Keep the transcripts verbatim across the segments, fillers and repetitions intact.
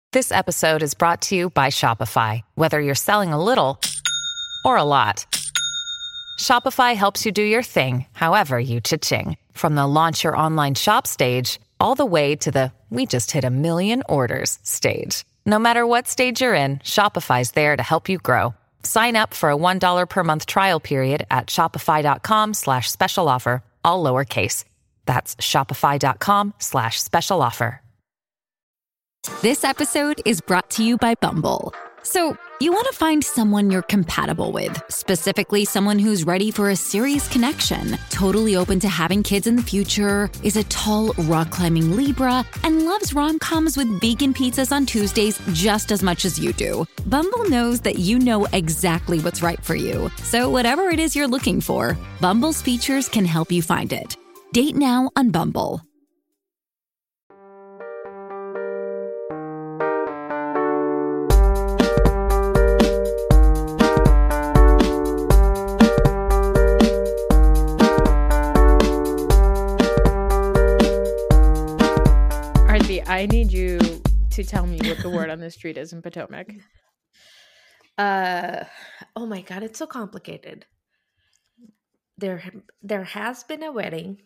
This episode is brought to you by Shopify. Whether you're selling a little or a lot, Shopify helps you do your thing, however you cha-ching. From the launch your online shop stage, all the way to the we just hit a million orders stage. No matter what stage you're in, Shopify's there to help you grow. Sign up for a one dollar per month trial period at shopify.com slash special offer, all lowercase. That's shopify.com slash special offer. This episode is brought to you by Bumble. So, you want to find someone you're compatible with, specifically someone who's ready for a serious connection, totally open to having kids in the future, is a tall, rock-climbing Libra, and loves rom-coms with vegan pizzas on Tuesdays just as much as you do. Bumble knows that you know exactly what's right for you. So whatever it is you're looking for, Bumble's features can help you find it. Date now on Bumble. I need you to tell me what the word on the street is in Potomac. Uh, oh my God, it's so complicated. There, there has been a wedding,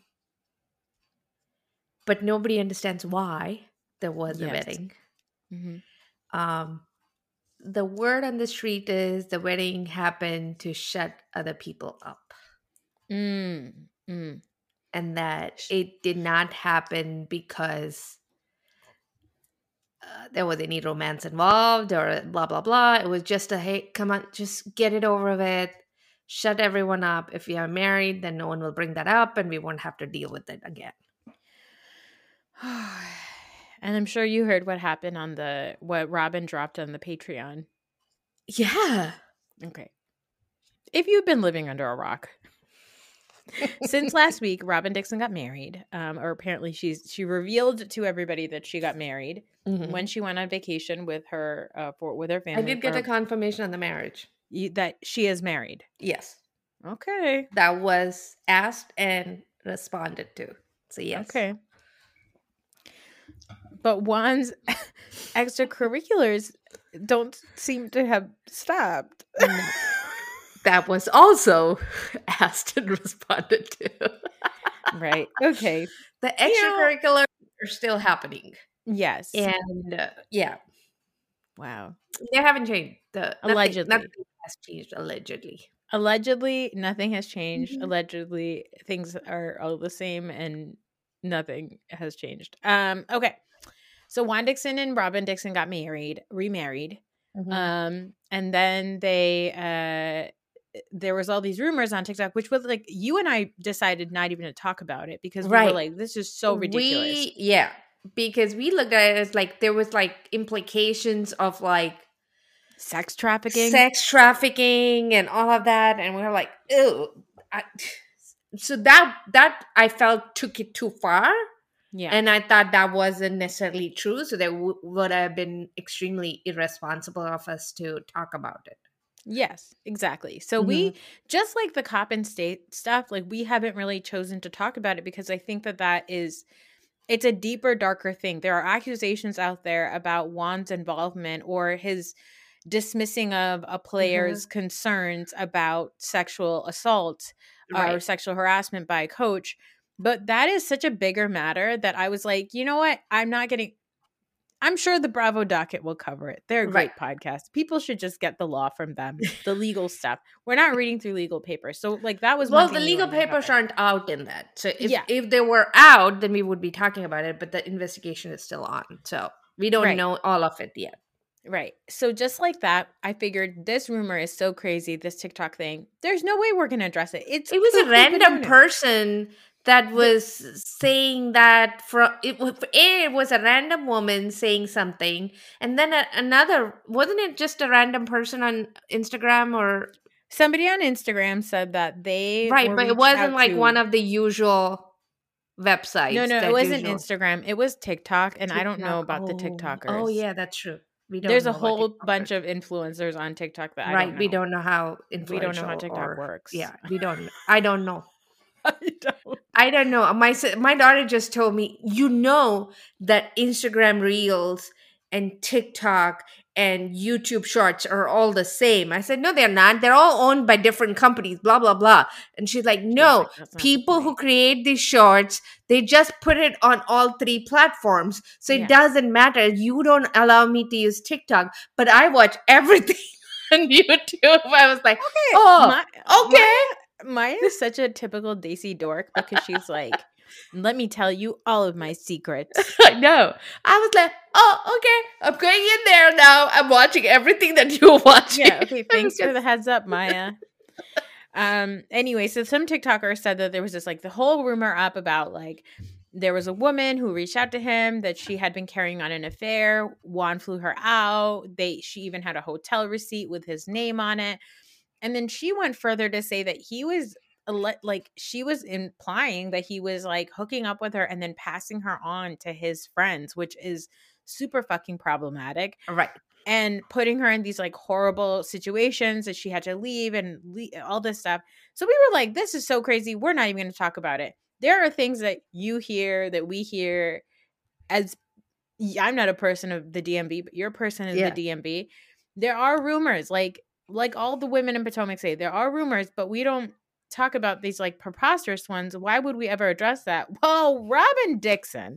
but nobody understands why there was yes. a wedding. Mm-hmm. Um, the word on the street is the wedding happened to shut other people up. Mm. Mm. And that it did not happen because Uh, there was any romance involved or blah, blah, blah. It was just a, hey, come on, just get it over with. Shut everyone up. If you are married, then no one will bring that up and we won't have to deal with it again. And I'm sure you heard what happened on the, what Robin dropped on the Patreon. Yeah. Okay. If you've been living under a rock. Since last week, Robin Dixon got married, um, or apparently she's she revealed to everybody that she got married mm-hmm. when she went on vacation with her uh, for with her family. I did get or, a confirmation on the marriage you, that she is married. Yes. Okay. That was asked and responded to. So yes. Okay. But Juan's extracurriculars don't seem to have stopped. That was also asked and responded to. Right. Okay. The extracurriculars are still happening. Yes. And uh, yeah. Wow. They haven't changed. The, allegedly. Nothing, nothing has changed, allegedly. Allegedly, nothing has changed. Mm-hmm. Allegedly, things are all the same and nothing has changed. Um. Okay. So Juan Dixon and Robin Dixon got married, remarried. Mm-hmm. Um. And then they... uh. There was all these rumors on TikTok, which was like, you and I decided not even to talk about it because we right. were like, this is so ridiculous. We, yeah, because we looked at it as like, there was like implications of like sex trafficking, sex trafficking and all of that. And we were like, ew. I, so that, that I felt took it too far. Yeah. And I thought that wasn't necessarily true. So that w- would have been extremely irresponsible of us to talk about it. Yes, exactly. So mm-hmm. we, just like the Coppin State stuff, like we haven't really chosen to talk about it because I think that that is, it's a deeper, darker thing. There are accusations out there about Juan's involvement or his dismissing of a player's mm-hmm. concerns about sexual assault right. or sexual harassment by a coach. But that is such a bigger matter that I was like, you know what? I'm not getting... I'm sure the Bravo docket will cover it. They're a great right. podcast. People should just get the law from them, the legal stuff. We're not reading through legal papers. So like that was well, one the thing legal papers aren't out in that. So if, yeah. if they were out, then we would be talking about it. But the investigation is still on. So we don't right. know all of it yet. Right. So just like that, I figured this rumor is so crazy, this TikTok thing. There's no way we're going to address it. It's It was a random person that was saying that from it, it was a random woman saying something, and then a, another wasn't it just a random person on Instagram or somebody on Instagram said that they right, but it wasn't like to... one of the usual websites. No, no, it wasn't usual... Instagram. It was TikTok, and TikTok. I don't know about oh. the TikTokers. Oh yeah, that's true. We don't There's know a whole bunch of influencers on TikTok that I right. don't know. We don't know how we don't know how TikTok or, works. Yeah, we don't. I don't know. I don't. I don't know. My my daughter just told me, you know, that Instagram Reels and TikTok and YouTube Shorts are all the same. I said, no, they're not. They're all owned by different companies, blah, blah, blah. And she's like, no, like, "That's not the people who point." create these shorts, they just put it on all three platforms. So it Yeah. doesn't matter. You don't allow me to use TikTok, but I watch everything on YouTube. I was like, oh, My- okay. Maya is such a typical Daisy dork because she's like, let me tell you all of my secrets. I know. I was like, oh, okay. I'm going in there now. I'm watching everything that you're watching. Yeah, okay, thanks for the heads up, Maya. Um, anyway, so some TikTokers said that there was this like the whole rumor up about like there was a woman who reached out to him that she had been carrying on an affair. Juan flew her out. They she even had a hotel receipt with his name on it. And then she went further to say that he was ele- like she was implying that he was like hooking up with her and then passing her on to his friends, which is super fucking problematic. Right. And putting her in these like horrible situations that she had to leave and le- all this stuff. So we were like, this is so crazy. We're not even going to talk about it. There are things that you hear that we hear as I'm not a person of the D M V, but you're a person of Yeah. the D M V. There are rumors like like all the women in Potomac say there are rumors, but we don't talk about these like preposterous ones. Why would we ever address that? Well, Robin Dixon.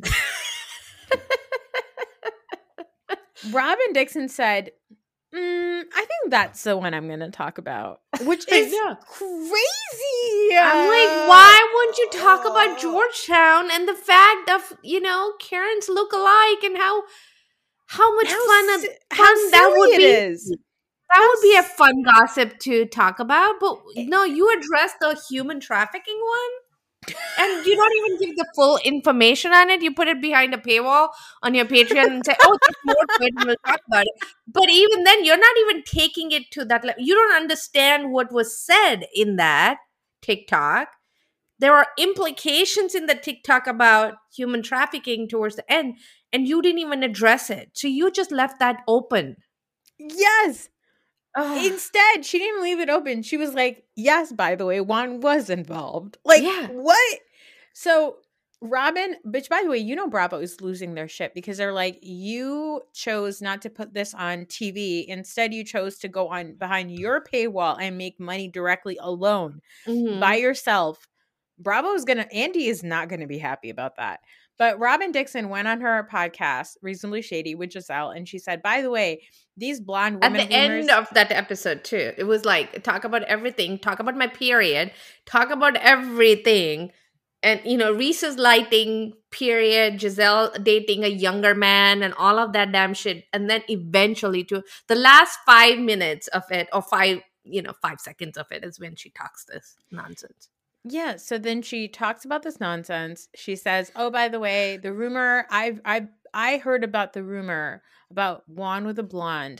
Robin Dixon said, mm, I think that's the one I'm going to talk about, which I is know. crazy. I'm like, why won't you talk about Georgetown and the fact of, you know, Karen's look-alike and how how much How fun, si- fun how that would silly be? it is. That How would be a s- fun gossip to talk about. But no, you address the human trafficking one. And you don't even give the full information on it. You put it behind a paywall on your Patreon and say, oh, there's more to it and we'll talk about it. But even then, you're not even taking it to that level. You don't understand what was said in that TikTok. There are implications in the TikTok about human trafficking towards the end, and you didn't even address it. So you just left that open. Yes. Ugh. Instead, she didn't leave it open. She was like, yes, by the way, Juan was involved. Like, Yeah. what? So Robin, which by the way, you know Bravo is losing their shit because they're like, you chose not to put this on T V. Instead, you chose to go on behind your paywall and make money directly alone Mhm. by yourself. Bravo is going to, Andy is not going to be happy about that. But Robin Dixon went on her podcast, Reasonably Shady, with Giselle, and she said, by the way, these blonde At women the rumors- end of that episode, too, it was like, talk about everything, talk about my period, talk about everything. And, you know, Reese's lighting, period, Giselle dating a younger man, and all of that damn shit. And then eventually, to the last five minutes of it, or five, you know, five seconds of it, is when she talks this nonsense. Yeah, so then she talks about this nonsense. She says, "Oh, by the way, the rumor I've I I heard about the rumor about Juan with a blonde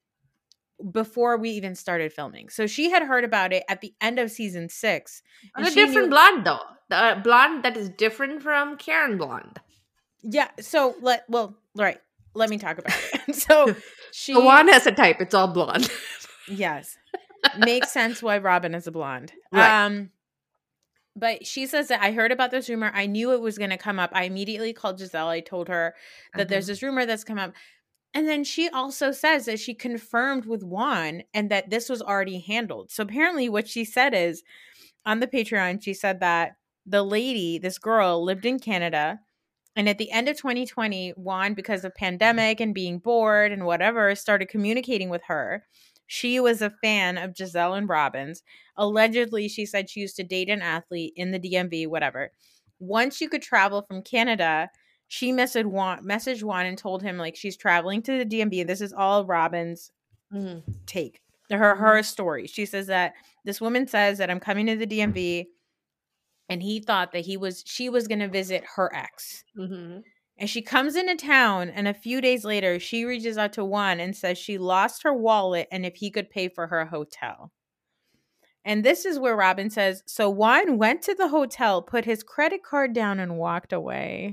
before we even started filming." So she had heard about it at the end of season six. And a she different knew- blonde, though. The blonde that is different from Karen blonde. Yeah, so let well, right. Let me talk about it. So she The one has a type. It's all blonde. Yes. Makes sense why Robin is a blonde. Right. Um But she says that I heard about this rumor. I knew it was going to come up. I immediately called Giselle. I told her that Uh-huh. there's this rumor that's come up. And then she also says that she confirmed with Juan and that this was already handled. So apparently what she said is on the Patreon, she said that the lady, this girl, lived in Canada. And at the end of twenty twenty, Juan, because of pandemic and being bored and whatever, started communicating with her. She was a fan of Giselle and Robin's. Allegedly, she said she used to date an athlete in the D M V, whatever. Once you could travel from Canada, she messaged Juan, messaged Juan and told him like she's traveling to the D M V. This is all Robin's Mhm. take, her her story. She says that this woman says that I'm coming to the D M V, and he thought that he was she was going to visit her ex. Mhm. And she comes into town, and a few days later, she reaches out to Juan and says she lost her wallet and if he could pay for her hotel. And this is where Robin says, so Juan went to the hotel, put his credit card down, and walked away.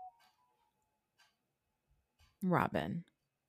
Robin.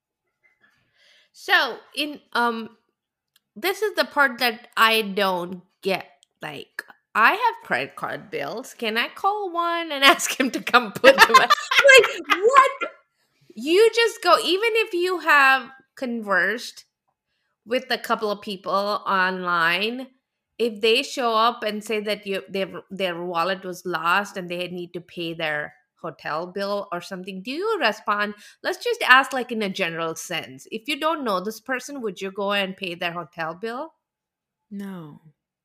So in um, this is the part that I don't get. Like, I have credit card bills. Can I call one and ask him to come put them? Like, what? You just go, even if you have conversed with a couple of people online, if they show up and say that you their their wallet was lost and they need to pay their hotel bill or something, do you respond? Let's just ask, like, in a general sense. If you don't know this person, would you go and pay their hotel bill? No.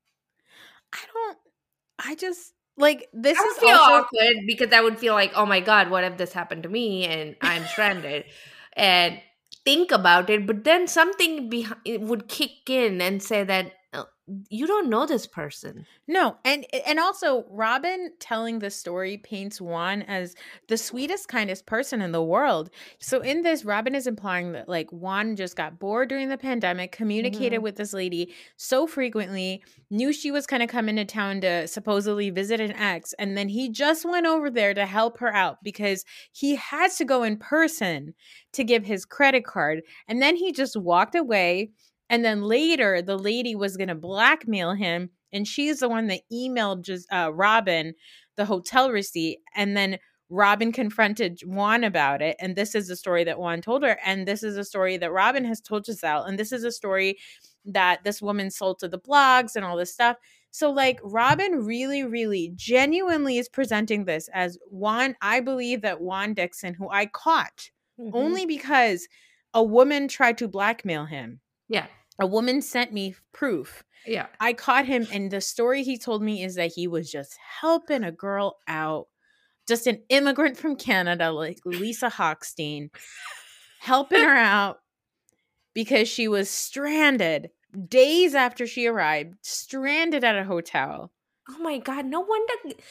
I don't I just like this I is would feel also awkward because I would feel like, oh my God, what if this happened to me and I'm stranded? And think about it, but then something behind it would kick in and say that, "Oh, you don't know this person." No, and and also Robin telling the story paints Juan as the sweetest, kindest person in the world. So in this, Robin is implying that like Juan just got bored during the pandemic, communicated Mhm. with this lady so frequently, knew she was kind of coming to town to supposedly visit an ex, and then he just went over there to help her out because he had to go in person to give his credit card, and then he just walked away. And then later, the lady was going to blackmail him, and she's the one that emailed just uh, Robin the hotel receipt. And then Robin confronted Juan about it. And this is the story that Juan told her. And this is a story that Robin has told Giselle. And this is a story that this woman sold to the blogs and all this stuff. So, like, Robin really, really genuinely is presenting this as Juan. I believe that Juan Dixon, who I caught Mhm. only because a woman tried to blackmail him. Yeah. A woman sent me proof. Yeah. I caught him, and the story he told me is that he was just helping a girl out, just an immigrant from Canada, like Lisa Hochstein, helping her out because she was stranded days after she arrived, stranded at a hotel. Oh my God, no wonder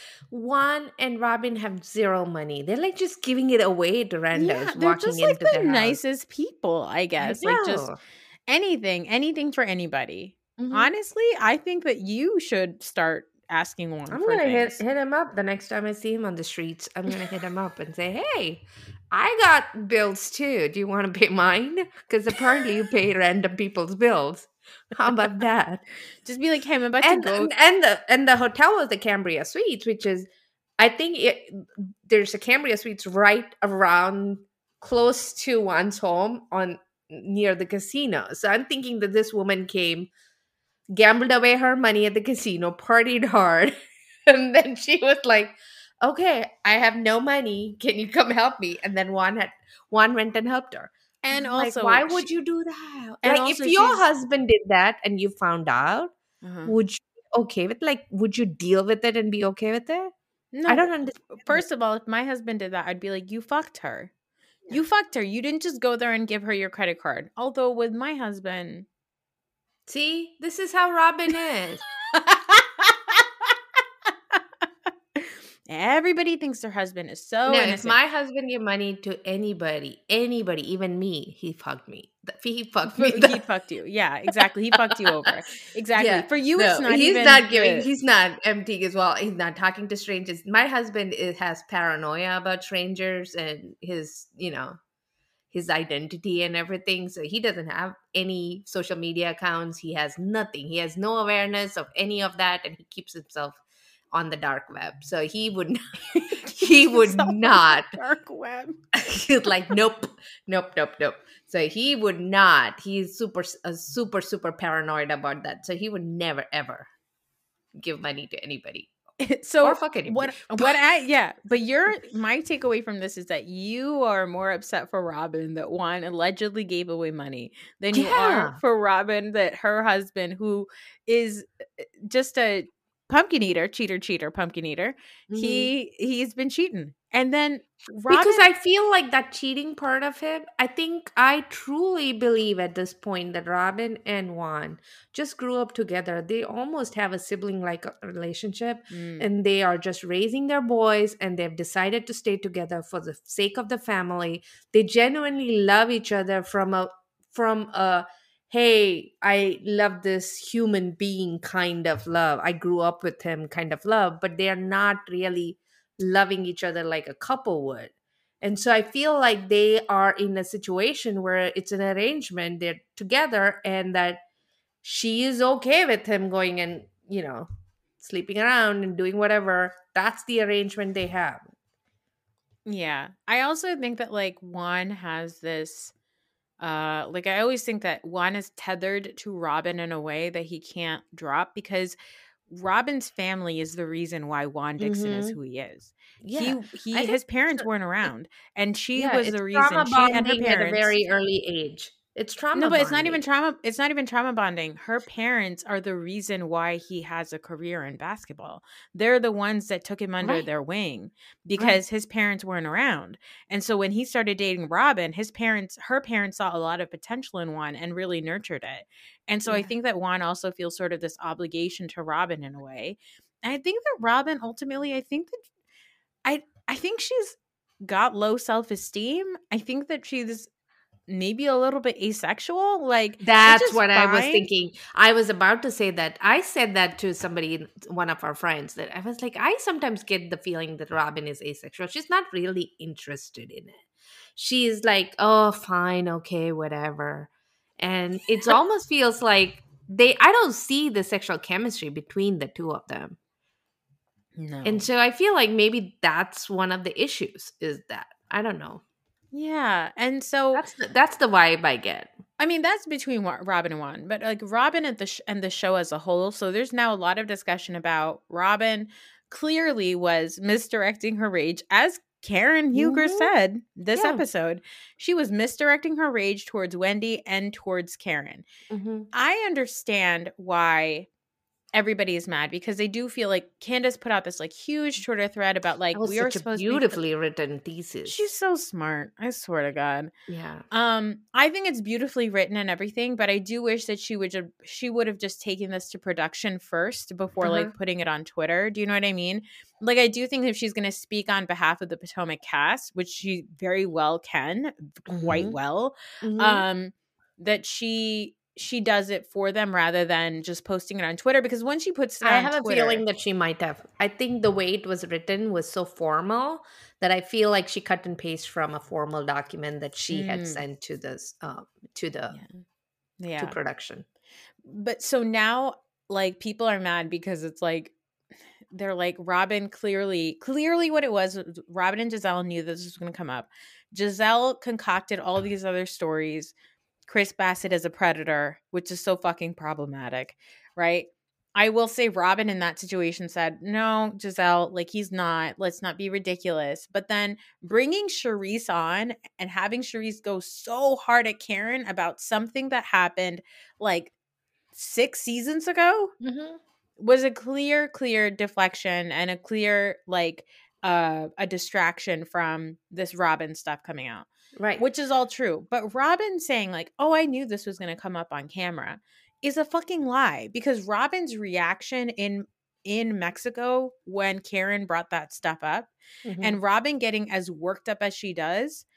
Juan and Robin have zero money. They're like just giving it away to randos Yeah, they're walking just like into the their house. nicest people, I I guess. Like just know. anything, anything for anybody. Mhm. Honestly, I think that you should start asking Juan I'm for gonna hit, things. hit him up the next time I see him on the streets. I'm gonna hit him up and say, "Hey, I got bills too. Do you want to pay mine? Because apparently you pay random people's bills. How about that?" Just be like, hey, I'm about And to go. and the and the hotel was the Cambria Suites, which is, I think it, there's a Cambria Suites right around close to one's home on near the casino. So I'm thinking that this woman came, gambled away her money at the casino, partied hard, and then she was like, "Okay, I have no money. Can you come help me?" And then one had one went and helped her. And I'm like, also, why would she- you do that? and Like, also if your she's- husband did that and you found out, Uh-huh. would you be okay with, like, would you deal with it and be okay with it? No, I don't understand. first of all, if my husband did that, I'd be like, you fucked her. You fucked her. You didn't just go there and give her your credit card. Although with my husband, See, this is how Robin is. everybody thinks their husband is so No, if innocent. my husband gave money to anybody, anybody, even me, he fucked me. Th- He fucked me. he fucked you. Yeah, exactly. He fucked you over. Exactly. Yeah. For you, No, it's not he's even. not giving. the- He's not emptying as well. He's not talking to strangers. My husband is, has paranoia about strangers and his, you know, his identity and everything. So he doesn't have any social media accounts. He has nothing. He has no awareness of any of that, and he keeps himself on the dark web. So he would not, he would Himself on the not dark web. he's like, nope, nope, nope, nope. So he would not. He's super, uh, super, super paranoid about that. So he would never ever give money to anybody So or fuck anybody. what? What? I yeah. But your my takeaway from this is that you are more upset for Robin that Juan allegedly gave away money than you Yeah. are for Robin that her husband, who is just a pumpkin eater, cheater, cheater, pumpkin eater, Mhm. he he's been cheating, and then Robin. Because I feel like that cheating part of him, I think I truly believe at this point that Robin and Juan just grew up together. They almost have a sibling like relationship, Mm. and they are just raising their boys, and they've decided to stay together for the sake of the family. They genuinely love each other from a from a hey, I love this human being kind of love. I grew up with him kind of love, but they are not really loving each other like a couple would. And so I feel like they are in a situation where it's an arrangement, they're together, and that she is okay with him going and, you know, sleeping around and doing whatever. That's the arrangement they have. Yeah. I also think that like Juan has this uh like I always think that Juan is tethered to Robin in a way that he can't drop because Robin's family is the reason why Juan Dixon is Mm-hmm. who he is. He Yeah, I he think his parents it's, weren't it, around and she yeah, was it's the reason. trauma She and her bonding at a parents. very early age. It's No, trauma but it's not even bonding. trauma. It's not even trauma bonding. Her parents are the reason why he has a career in basketball. They're the ones that took him under Right, their wing right. because his parents weren't around. And so when he started dating Robin, his parents, her parents saw a lot of potential in Juan and really nurtured it. And so I Yeah. think that Juan also feels sort of this obligation to Robin in a way. And I think that Robin ultimately, I think that I I think she's got low self-esteem. I think that she's maybe a little bit asexual, like, which That's is what I was fine. thinking. I was about to say that. I said that to somebody, one of our friends, that I was like, I sometimes get the feeling that Robin is asexual. She's not really interested in it. She's like, oh, fine, okay, whatever. And it almost feels like they, I don't see the sexual chemistry between the two of them. No. And so I feel like maybe that's one of the issues is that. I don't know. Yeah. And so, That's the, that's the vibe I get. I mean, that's between Wa- Robin and Juan, but like Robin and the sh- and the show as a whole. So there's now a lot of discussion about Robin clearly was misdirecting her rage, as Karen Huger Mhm. said this Yeah. episode. She was misdirecting her rage towards Wendy and towards Karen. Mm-hmm. I understand why everybody is mad because they do feel like Candace put out this like huge Twitter thread about like That was we are such a supposed to be. Fr- beautifully written thesis. She's so smart. I swear to God. Yeah. Um, I think it's beautifully written and everything, but I do wish that she would ju- she would have just taken this to production first before Uh-huh. like putting it on Twitter. Do you know what I mean? Like I do think if she's going to speak on behalf of the Potomac cast, which she very well can, quite Mhm. well, Mhm. um, that she she does it for them rather than just posting it on Twitter because when she puts it I on have a Twitter, feeling that she might have. I think the way it was written was so formal that I feel like she cut and paste from a formal document that she had Mm. sent to this uh, to the yeah. to production. But so now like people are mad because it's like they're like Robin clearly clearly what it was was Robin and Giselle knew this was going to come up. Giselle concocted all these other stories. Chris Bassett is a predator, which is so fucking problematic, right? I will say Robin in that situation said, no, Giselle, like he's not. Let's not be ridiculous. But then bringing Charisse on and having Charisse go so hard at Karen about something that happened like six seasons ago Mm-hmm. was a clear, clear deflection and a clear, like, uh, a distraction from this Robin stuff coming out. Right. Which is all true. But Robin saying, like, oh, I knew this was going to come up on camera is a fucking lie because Robin's reaction in in Mexico when Karen brought that stuff up Mhm. and Robin getting as worked up as she does,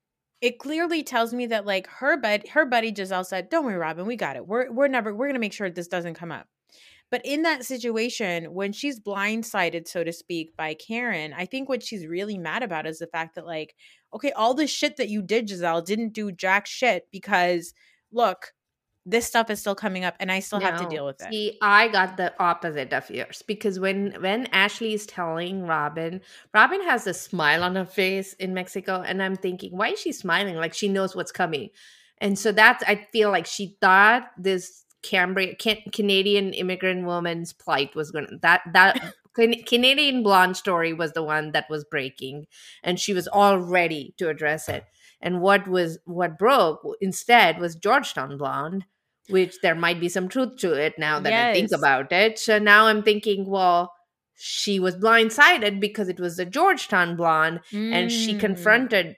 it clearly tells me that like her bud her buddy Giselle said, don't worry, Robin, we got it. We're we're never we're gonna make sure this doesn't come up. But in that situation, when she's blindsided, so to speak, by Karen, I think what she's really mad about is the fact that, like, okay, all the shit that you did, Giselle, didn't do jack shit because, look, this stuff is still coming up and I still have to No, deal with it. see, I got the opposite of yours because when when Ashley is telling Robin, Robin has a smile on her face in Mexico, and I'm thinking, why is she smiling? Like she knows what's coming, and so that's I feel like she thought this Cambria can, Canadian immigrant woman's plight was gonna that that Can- Canadian blonde story was the one that was breaking, and she was all ready to address it. And what was what broke instead was Georgetown blonde, which there might be some truth to it now that I think Yes. about it. So now I'm thinking, well, she was blindsided because it was the Georgetown blonde, and she Mm. confronted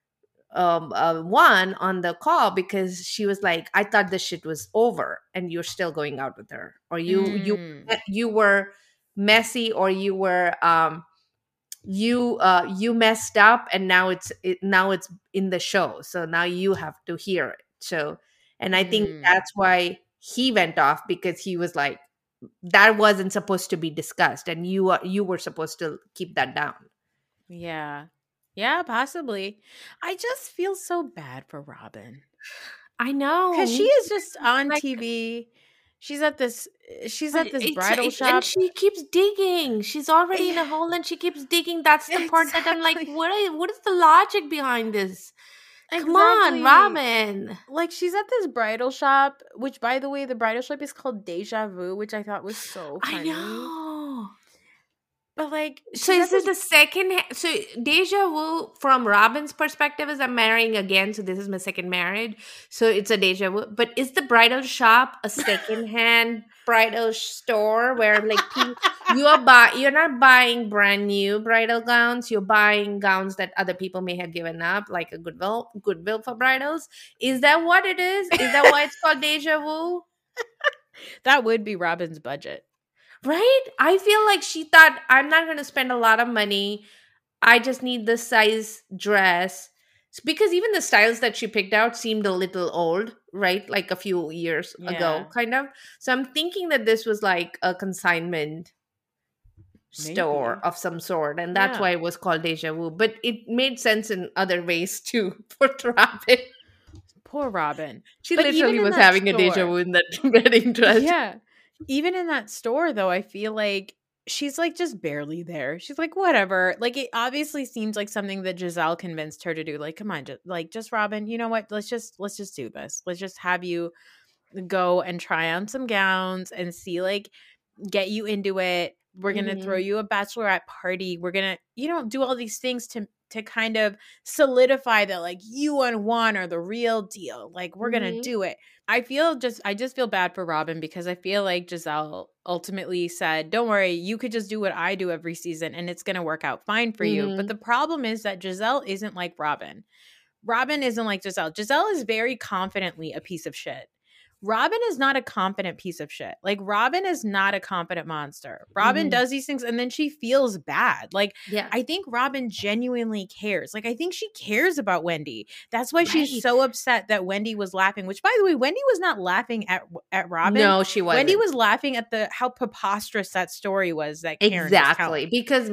um uh, one on the call because she was like, I thought this shit was over and you're still going out with her, or you you Mm. you were messy, or you were um you uh you messed up, and now it's it, now it's in the show, so now you have to hear it. So, and I think Mm. that's why he went off, because he was like, that wasn't supposed to be discussed, and you are you were supposed to keep that down. Yeah. Yeah, possibly. I just feel so bad for Robin. I know, Because she me is too. just on Like, T V. She's at this she's But at this it's, bridal it's and shop. she keeps digging. She's already in a hole and she keeps digging. That's the part that I'm like, Exactly. what is, what is the logic behind this? Come on, Exactly. Robin. Like, she's at this bridal shop, which, by the way, the bridal shop is called Deja Vu, which I thought was so I funny. know. But like, So she's is at this this the second? Ha- so Deja Vu from Robin's perspective is I'm marrying again, so this is my second marriage. So it's a deja vu. But is the bridal shop a second-hand bridal store where like pe- you are buy you're not buying brand new bridal gowns, you're buying gowns that other people may have given up, like a goodwill goodwill for bridals? Is that what it is? Is that why it's called deja vu? that would be Robin's budget. Right? I feel like she thought, I'm not going to spend a lot of money. I just need this size dress. S- Because even the styles that she picked out seemed a little old, right? Like a few years Yeah. ago, kind of. So I'm thinking that this was like a consignment store Maybe. of some sort. And that's Yeah. why it was called Deja Vu. But it made sense in other ways too for Robin. Poor Robin. She But even literally in was that having a deja store- vu in that wedding dress. Yeah. Even in that store, though, I feel like she's like just barely there. She's like, whatever. Like, it obviously seems like something that Giselle convinced her to do. Like, come on, just, like, just Robin, you know what? Let's just let's just do this. Let's just have you go and try on some gowns and see, like, get you into it. We're gonna Mhm. throw you a bachelorette party. We're gonna, you know, do all these things to to kind of solidify that, like, you and Juan are the real deal. Like, we're gonna Mhm. do it. I feel just I just feel bad for Robin because I feel like Giselle ultimately said, "Don't worry, you could just do what I do every season and it's going to work out fine for you." Mhm. But the problem is that Giselle isn't like Robin. Robin isn't like Giselle. Giselle is very confidently a piece of shit. Robin is not a confident piece of shit. Like, Robin is not a confident monster. Robin Mhm. does these things and then she feels bad. Like, Yeah. I think Robin genuinely cares. Like, I think she cares about Wendy. That's why she's Right. so upset that Wendy was laughing, which, by the way, Wendy was not laughing at at Robin. No, she wasn't. Wendy was laughing at the how preposterous that story was that Karen was Exactly. telling. Because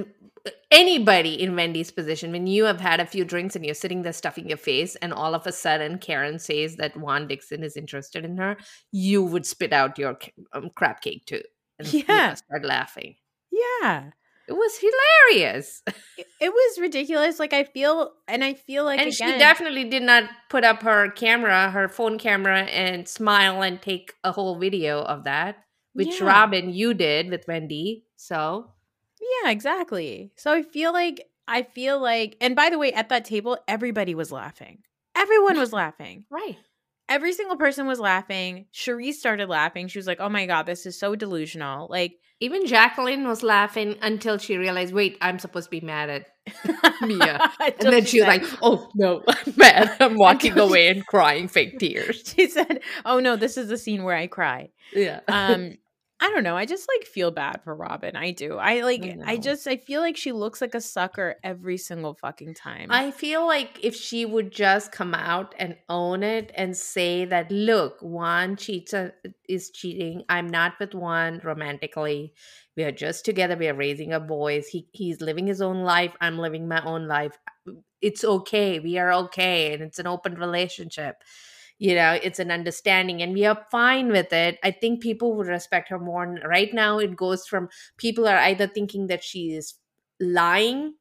anybody in Wendy's position, when you have had a few drinks and you're sitting there stuffing your face, and all of a sudden Karen says that Juan Dixon is interested in her, you would spit out your c- um, crab cake too. And you know, Yeah. start laughing. Yeah. It was hilarious. It, it was ridiculous. Like, I feel, and I feel like, and again, she definitely did not put up her camera, her phone camera, and smile and take a whole video of that, which Yeah. Robin, you did with Wendy. So Yeah, exactly. So I feel like I feel like, and by the way, at that table, everybody was laughing. Everyone was laughing. right. Every single person was laughing. Cherise started laughing. She was like, "Oh my god, this is so delusional." Like, Even Jacqueline was laughing until she realized, wait, I'm supposed to be mad at Mia. And until then she was said- like, oh, no, I'm mad. I'm walking Until she- away and crying fake tears. She said, "Oh no, this is the scene where I cry." Yeah. Um, I don't know. I just like feel bad for Robin. I do. I like. I I know. just. I feel like she looks like a sucker every single fucking time. I feel like if she would just come out and own it and say that, look, Juan cheats uh, is cheating. I'm not with Juan romantically. We are just together. We are raising our boys. He he's living his own life. I'm living my own life. It's okay. We are okay, and it's an open relationship. You know, it's an understanding, and we are fine with it. I think people would respect her more. And right now, it goes from people are either thinking that she is lying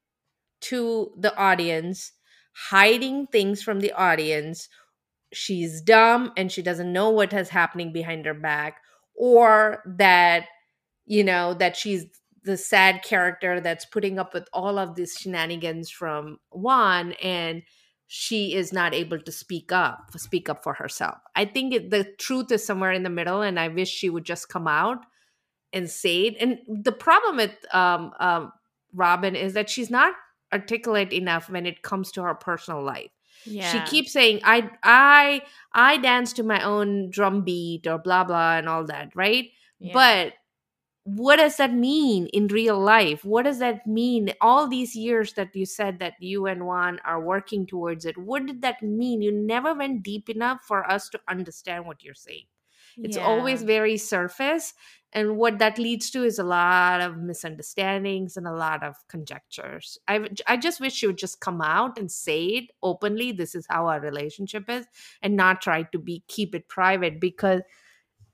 to the audience, hiding things from the audience, she's dumb and she doesn't know what is happening behind her back, or that, you know, that she's the sad character that's putting up with all of these shenanigans from Juan, and she is not able to speak up speak up for herself. I think it, the truth is somewhere in the middle, and I wish she would just come out and say it. And the problem with um, um, Robin is that she's not articulate enough when it comes to her personal life. yeah. She keeps saying, I I I dance to my own drum beat or blah blah and all that, right? Yeah. But what does that mean in real life? What does that mean? All these years that you said that you and Juan are working towards it, what did that mean? You never went deep enough for us to understand what you're saying. It's Yeah. always very surface. And what that leads to is a lot of misunderstandings and a lot of conjectures. I, I just wish she would just come out and say it openly. This is how our relationship is, and not try to be keep it private, because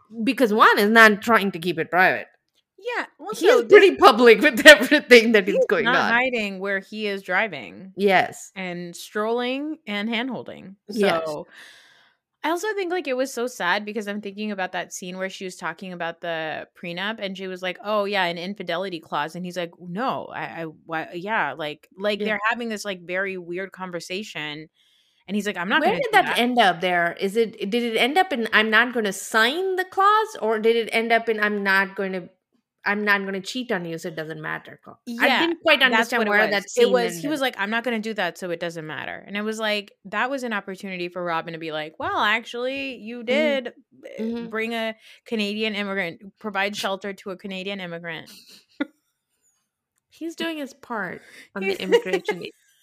because Juan is not trying to keep it private. Yeah, well, He's so pretty this, public with everything that is he's going not on. hiding where he is driving Yes. and strolling and hand holding. Yes. So I also think like it was so sad because I'm thinking about that scene where she was talking about the prenup and she was like, "Oh yeah, an infidelity clause," and he's like, "No, I, I why, yeah, like like Yeah. they're having this like very weird conversation." And he's like, "I'm not Where going to did do that, that." end up there? Is it did it end up in I'm not going to sign the clause, or did it end up in I'm not going to I'm not going to cheat on you, so it doesn't matter? I Yeah, didn't quite that's understand what it where was. that scene It was he ended. was like, "I'm not going to do that, so it doesn't matter." And it was like that was an opportunity for Robin to be like, "Well, actually, you did uh, Mhm. bring a Canadian immigrant, provide shelter to a Canadian immigrant." He's doing his part on the immigration.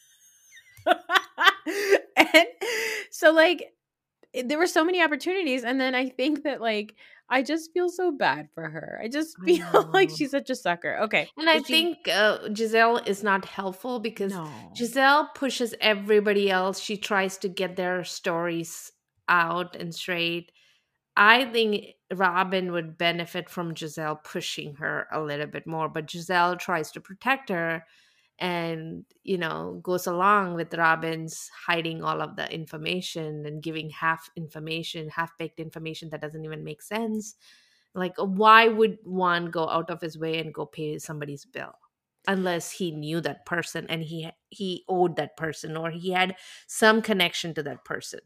And so like it- there were so many opportunities, and then I think that like I just feel so bad for her. I just I feel like know. she's such a sucker. Okay. And I so she- think uh, Giselle is not helpful because No. Giselle pushes everybody else. She tries to get their stories out and straight. I think Robin would benefit from Giselle pushing her a little bit more, but Giselle tries to protect her and, you know, goes along with Robin's hiding all of the information and giving half information, half baked information that doesn't even make sense. Like, why would one go out of his way and go pay somebody's bill? Unless he knew that person and he he owed that person, or he had some connection to that person.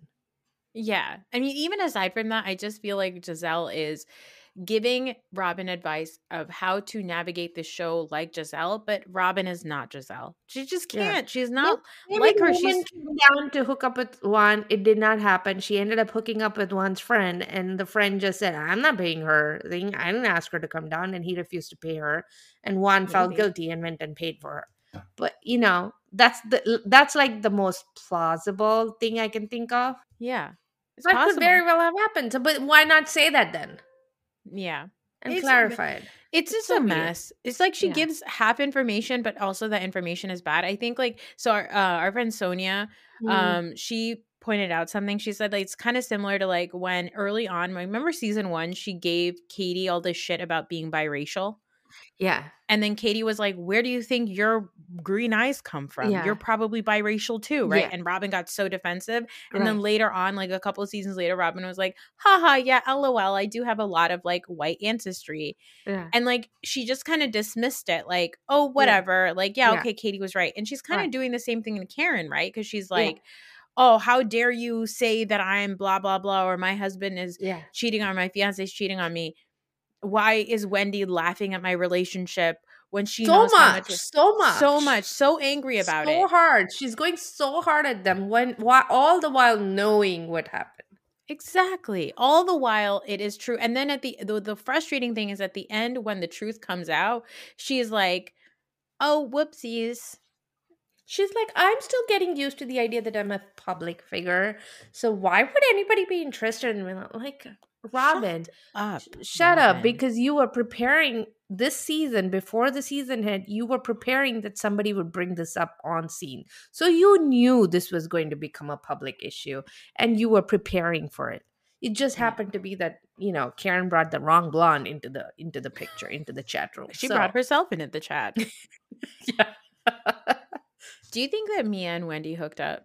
Yeah. I mean, even aside from that, I just feel like Giselle is giving Robin advice of how to navigate the show like Giselle, but Robin is not Giselle. She just Yeah. can't. She's No, not maybe like the her. woman She's came down to hook up with Juan. It did not happen. She ended up hooking up with Juan's friend, and the friend just said, "I'm not paying her thing. I didn't ask her to come down," and he refused to pay her. And Juan felt Maybe. guilty and went and paid for her. But you know, that's the that's like the most plausible thing I can think of. Yeah. It's That possible. could very well have happened. So, but why not say that then Yeah. and It's- clarify it? It's It's just so a weird. mess. It's like she Yeah. gives half information, but also that information is bad. I think like so. Our, uh, our friend Sonia, Mm. um, she pointed out something. She said like it's kind of similar to like when early on, remember season one, she gave Katie all this shit about being biracial. Yeah. And then Katie was like, "Where do you think your green eyes come from? Yeah. You're probably biracial too, right?" Yeah. And Robin got so defensive. And then Right. later on, like a couple of seasons later, Robin was like, "Haha, yeah, lol, I do have a lot of like white ancestry." Yeah. And like she just kind of dismissed it, like, "Oh, whatever." Like, yeah, Yeah. okay, Katie was right. And she's kind of Right. doing the same thing in Karen, right? Because she's Yeah. like, "Oh, how dare you say that I'm blah, blah, blah, or my husband is Yeah. cheating on my fiance is cheating on me. Why is Wendy laughing at my relationship when she So knows how much, much, so much, so much, so angry about so it?" hard. She's going so hard at them when why, all the while knowing what happened. Exactly. All the while it is true. And then at the, the the frustrating thing is at the end when the truth comes out, she is like, "Oh, whoopsies." She's like, I'm still getting used to the idea that I'm a public figure. So why would anybody be interested in me? Like, Robin, Up. sh- shut up, Robin. because you were preparing this season, before the season had, you were preparing that somebody would bring this up on scene. So you knew this was going to become a public issue and you were preparing for it. It just Yeah. happened to be that, you know, Karen brought the wrong blonde into the into the picture, into the chat room. She So- brought herself into the chat. yeah. Do you think that Mia and Wendy hooked up?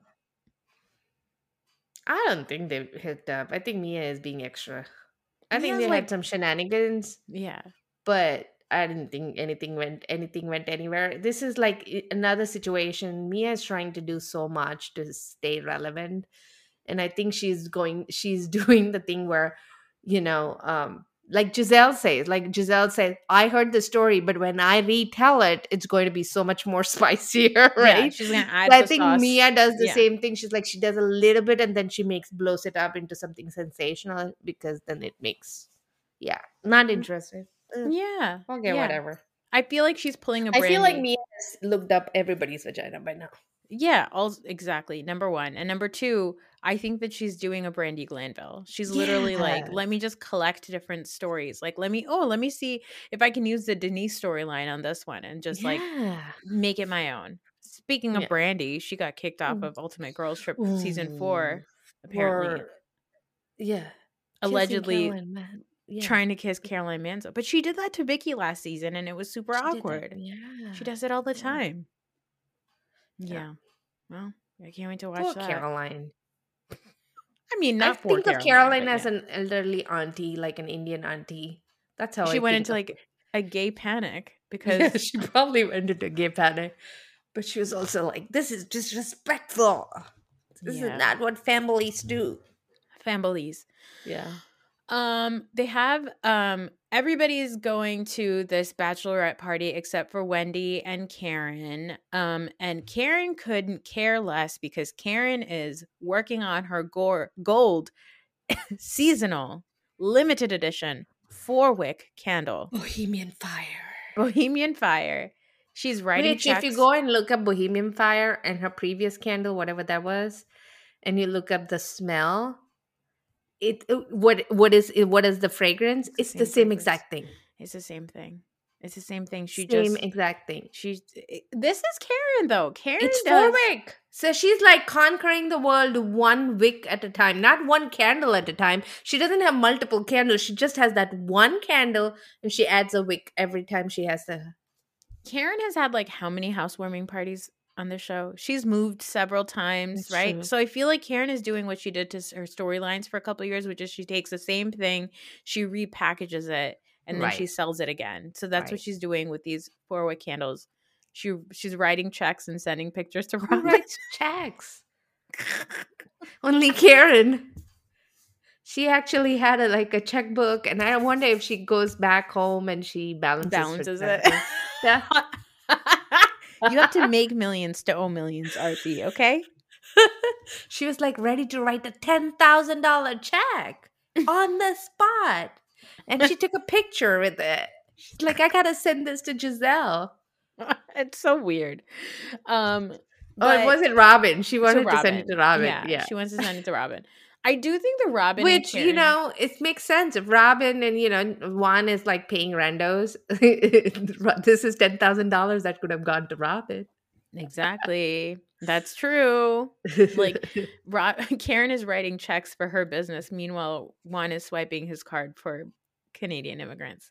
I don't think they hooked up. I think Mia is being extra. I think Mia's they like- had some shenanigans, Yeah. but I didn't think anything went anything went anywhere. This is like i- another situation. Mia is trying to do so much to stay relevant, and I think she's going. She's doing the thing where, you know, um, like Giselle says, like Giselle says, I heard the story, but when I retell it, it's going to be so much more spicier, right? Yeah, she's gonna add So I the think sauce. Mia does the Yeah. same thing. She's like, she does a little bit and then she makes blows it up into something sensational, because then it makes, yeah, not interested. Ugh, Yeah. okay, yeah. whatever. I feel like she's pulling a I feel like Brandy. Mia has looked up everybody's vagina by now. Yeah, all exactly. Number one. And number two, I think that she's doing a Brandy Glanville. She's literally like, let me just collect different stories. Like, let me, oh, let me see if I can use the Denise storyline on this one and just like Yeah. make it my own. Speaking of Yeah. Brandy, she got kicked off Mm. of Ultimate Girls Trip season four, Ooh. apparently. Or- yeah. Kissing Allegedly, Caroline, man. Yeah. trying to kiss Caroline Manzo. But she did that to Vicky last season, and it was super She did that. awkward. Yeah. She does it all the Yeah. time. Yeah. Yeah. Well, I can't wait to watch Poor that. Caroline. I mean, I not poor think of Caroline, Caroline but as yeah. an elderly auntie, like an Indian auntie. That's how She I went think into of like a gay panic her. because Yeah, she probably went into gay panic. But she was also like, this is disrespectful. This Yeah. is not what families do. families. Yeah. Um, they have um everybody's going to this bachelorette party except for Wendy and Karen. Um, and Karen couldn't care less because Karen is working on her gore, gold seasonal limited edition four wick candle, Bohemian Fire. Bohemian Fire. She's writing Which, checks. if you go and look up Bohemian Fire and her previous candle, whatever that was, and you look up the smell, it, it what what is it, what is the fragrance? It's the It's the same same fragrance. exact thing. It's the same thing. It's the same thing. She Same just exact thing. she's this is Karen though. Karen It's does, four wick. So she's like conquering the world one wick at a time, not one candle at a time. She doesn't have multiple candles. She just has that one candle and she adds a wick every time she has the. Karen has had like how many housewarming parties on the show? She's moved several times, That's right? true. So I feel like Karen is doing what she did to s- her storylines for a couple of years, which is she takes the same thing, she repackages it, and then she Right. sells it again. So that's Right. what she's doing with these four wick candles. She she's writing checks and sending pictures to Who Robin. writes checks? Only Karen. She actually had a, like a checkbook, and I wonder if she goes back home and she balances, her Balances it. checkbook. Yeah. You have to make millions to owe millions, Artie, okay? She was like ready to write a ten thousand dollars check on the spot. And she took a picture with it. She's like, I gotta send this to Giselle. It's so weird. Um, Oh, but- it wasn't Robin. She to wanted to, send it to Robin. Yeah, Yeah. she wants to send it to Robin. I do think the Robin, and Which, you Karen- know, it makes sense. If Robin and, you know, Juan is like paying randos, this is ten thousand dollars that could have gone to Robin. exactly. That's true. Like, Rob, Karen is writing checks for her business. Meanwhile, Juan is swiping his card for Canadian immigrants.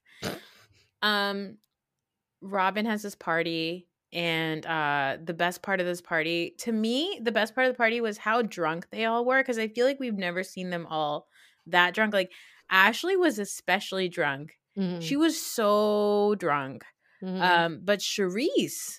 Um, Robin has this party, and uh, the best part of this party, to me, the best part of the party was how drunk they all were, because I feel like we've never seen them all that drunk. Like, Ashley was especially drunk. Mhm. She was so drunk. Mhm. Um, but Charisse,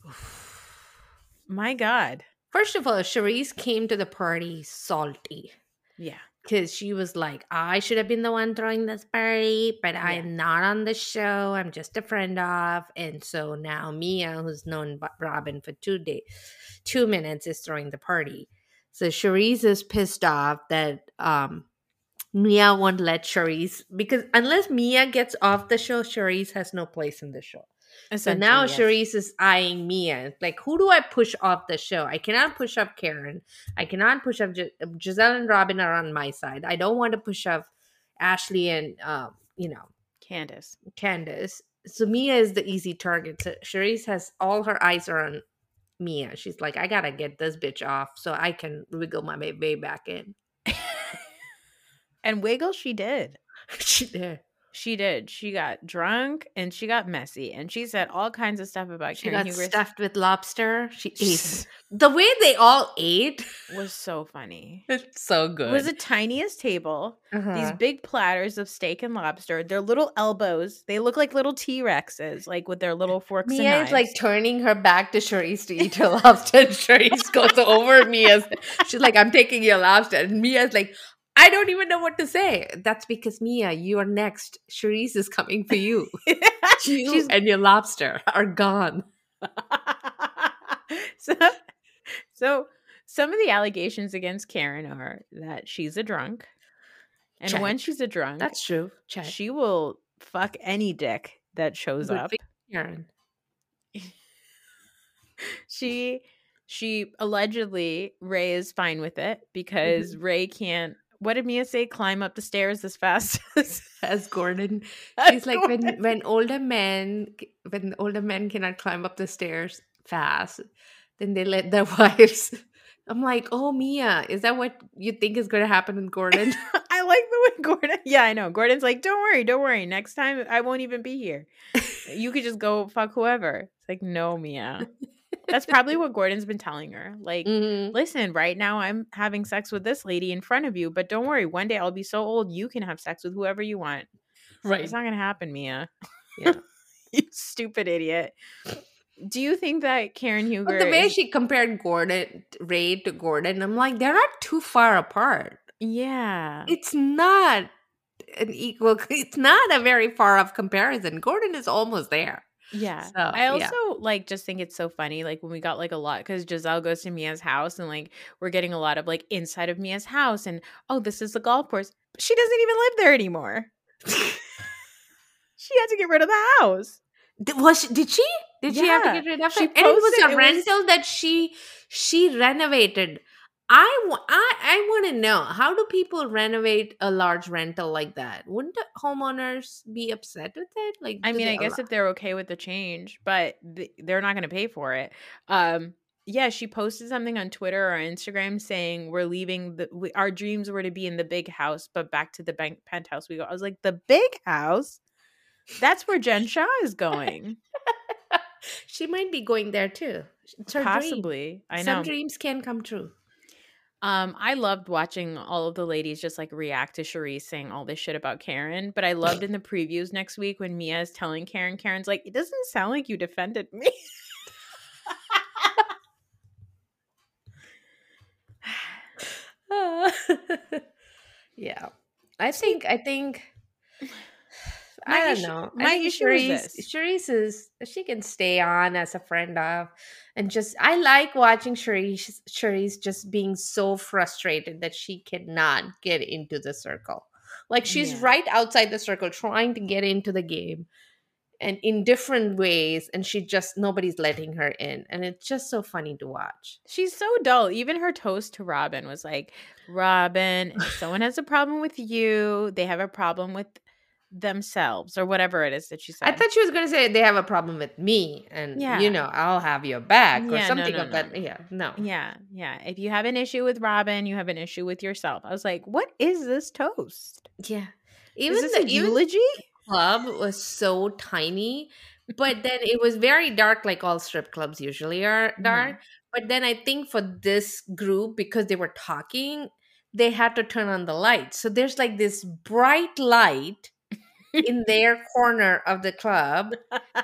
my God. First of all, Charisse came to the party salty. Yeah. Because she was like, I should have been the one throwing this party, but I Yeah. am not on the show. I'm just a friend of. And so now Mia, who's known Bo- Robin for two days, two minutes, is throwing the party. So Charisse is pissed off that um, Mia won't let Charisse, because unless Mia gets off the show, Charisse has no place in the show. So now Essentially, yes. Charisse is eyeing Mia. It's like, who do I push off the show? I cannot push up Karen. I cannot push up Gis- Giselle and Robin are on my side. I don't want to push up Ashley and um, you know, Candace. Candace. So Mia is the easy target. So Charisse has all her eyes are on Mia. She's like, I gotta get this bitch off so I can wiggle my way way back in. And wiggle she did. She did. She did. She got drunk and she got messy. And she said all kinds of stuff about She Karen got Huger. stuffed with lobster. She ate. The way they all ate Was so funny. it's so good. It was the tiniest table. Uh-huh. These big platters of steak and lobster. Their little elbows. They look like little T-Rexes, like with their little forks and Mia knives. is like turning her back to Charisse to eat her lobster, and Charisse goes over Mia's. She's like, I'm taking your lobster. And Mia's like, I don't even know what to say. That's because, Mia, you are next. Charisse is coming for you. You She's- and your lobster are gone. so, so some of the allegations against Karen are that she's a drunk. And Check. when she's a drunk, That's true. Check. she will fuck any dick that shows Good up. for you, Karen. She she allegedly Ray is fine with it because Ray can't, what did Mia say, climb up the stairs as fast as As Gordon, as she's like, when Gordon. when older men when older men cannot climb up the stairs fast, then they let their wives I'm like, oh, Mia, is that what you think is going to happen with Gordon? I like the way Gordon. Yeah, I know. Gordon's like, don't worry, don't worry. Next time, I won't even be here. You could just go fuck whoever. It's like, no, Mia. That's probably what Gordon's been telling her. Like, Mhm. listen, right now I'm having sex with this lady in front of you, but don't worry. One day I'll be so old you can have sex with whoever you want. Right. It's not going to happen, Mia. Yeah. You stupid idiot. Do you think that Karen Huger But the way is- she compared Gordon, Ray to Gordon, I'm like, they're not too far apart. Yeah. It's not an equal, it's not a very far off comparison. Gordon is almost there. Yeah. So, I also yeah. like just think it's so funny like when we got like a lot because Giselle goes to Mia's house and like we're getting a lot of like inside of Mia's house and oh, this is the golf course. But she doesn't even live there anymore. She had to get rid of the house. Did, was she, did she? Did she have to Yeah. get rid of She it? And it was posted- a it was- rental that she she renovated. I, wa- I, I want to know, how do people renovate a large rental like that? Wouldn't the homeowners be upset with it? Like, I do mean, they I guess allow- if they're okay with the change, but th- they're not going to pay for it. Um, yeah, she posted something on Twitter or Instagram saying we're leaving. The we, our dreams were to be in the big house, but back to the bank penthouse we go. I was like, the big house? That's where Jen Shah is going. she might be going there too. It's her dream. Possibly, I Some know. dreams can come true. Um, I loved watching all of the ladies just like react to Charisse saying all this shit about Karen, but I loved in the previews next week when Mia is telling Karen, Karen's like, it doesn't sound like you defended me. Yeah, I think I think My I don't issue- know. my I think issue is Charisse, this. Charisse is she can stay on as a friend of, and just I like watching Charisse. Charisse just being so frustrated that she cannot get into the circle. Like she's Yeah. right outside the circle, trying to get into the game, and in different ways, and she just nobody's letting her in, and it's just so funny to watch. She's so dull. Even her toast to Robin was like, Robin, if someone has a problem with you, they have a problem with themselves or whatever it is that she said. I thought she was going to say they have a problem with me, and Yeah. you know I'll have your back or Yeah, no, something no, of no, that. no. Yeah, no. yeah, yeah. If you have an issue with Robin, you have an issue with yourself. I was like, what is this toast? Yeah. Is Even this the a even eulogy? the club was so tiny, but then it was very dark, like all strip clubs usually are dark. But then I think for this group, because they were talking, they had to turn on the lights. So there's like this bright light in their corner of the club,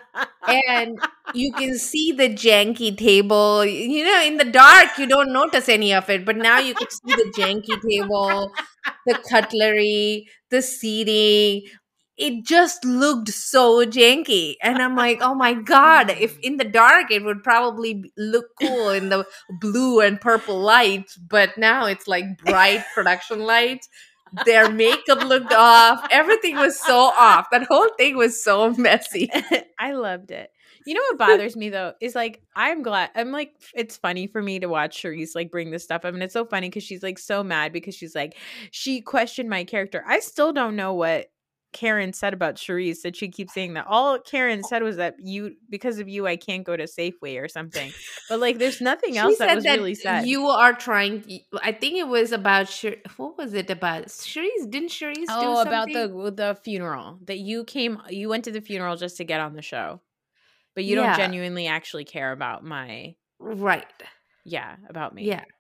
and you can see the janky table. You know, in the dark, you don't notice any of it, but now you can see the janky table, the cutlery, the seating. It just looked so janky. And I'm like, oh my God, if in the dark, it would probably look cool in the blue and purple lights. But now it's like bright production lights. Their makeup looked off. Everything was so off. That whole thing was so messy. I loved it. You know what bothers me though is like I'm glad I'm like it's funny for me to watch Charisse like bring this stuff up, and it's so funny because she's like so mad because she's like she questioned my character. I still don't know what Karen said about Charisse that she keeps saying that. All Karen said was that you because of you I can't go to Safeway or something. But like there's nothing else that was really said. You are trying. I think it was about. Shir- what was it about? Charisse didn't Charisse do oh, something? about the the funeral that you came you went to the funeral just to get on the show. But you Yeah. don't genuinely actually care about my right. yeah, about me. Yeah.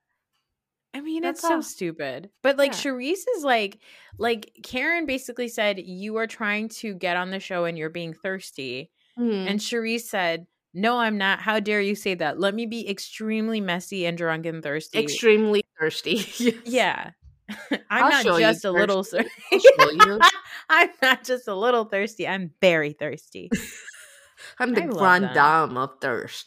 I mean, That's it's so all. stupid. But like Yeah. Charisse is like like Karen basically said you are trying to get on the show and you're being thirsty. Mhm. And Charisse said, "No, I'm not. How dare you say that? Let me be extremely messy and drunk and thirsty." Extremely thirsty. Yes. Yeah. I'm I'll not show you just a little thirsty. thirsty. I'll show you. I'm not just a little thirsty. I'm very thirsty. I'm the I love grand that. dame of thirst.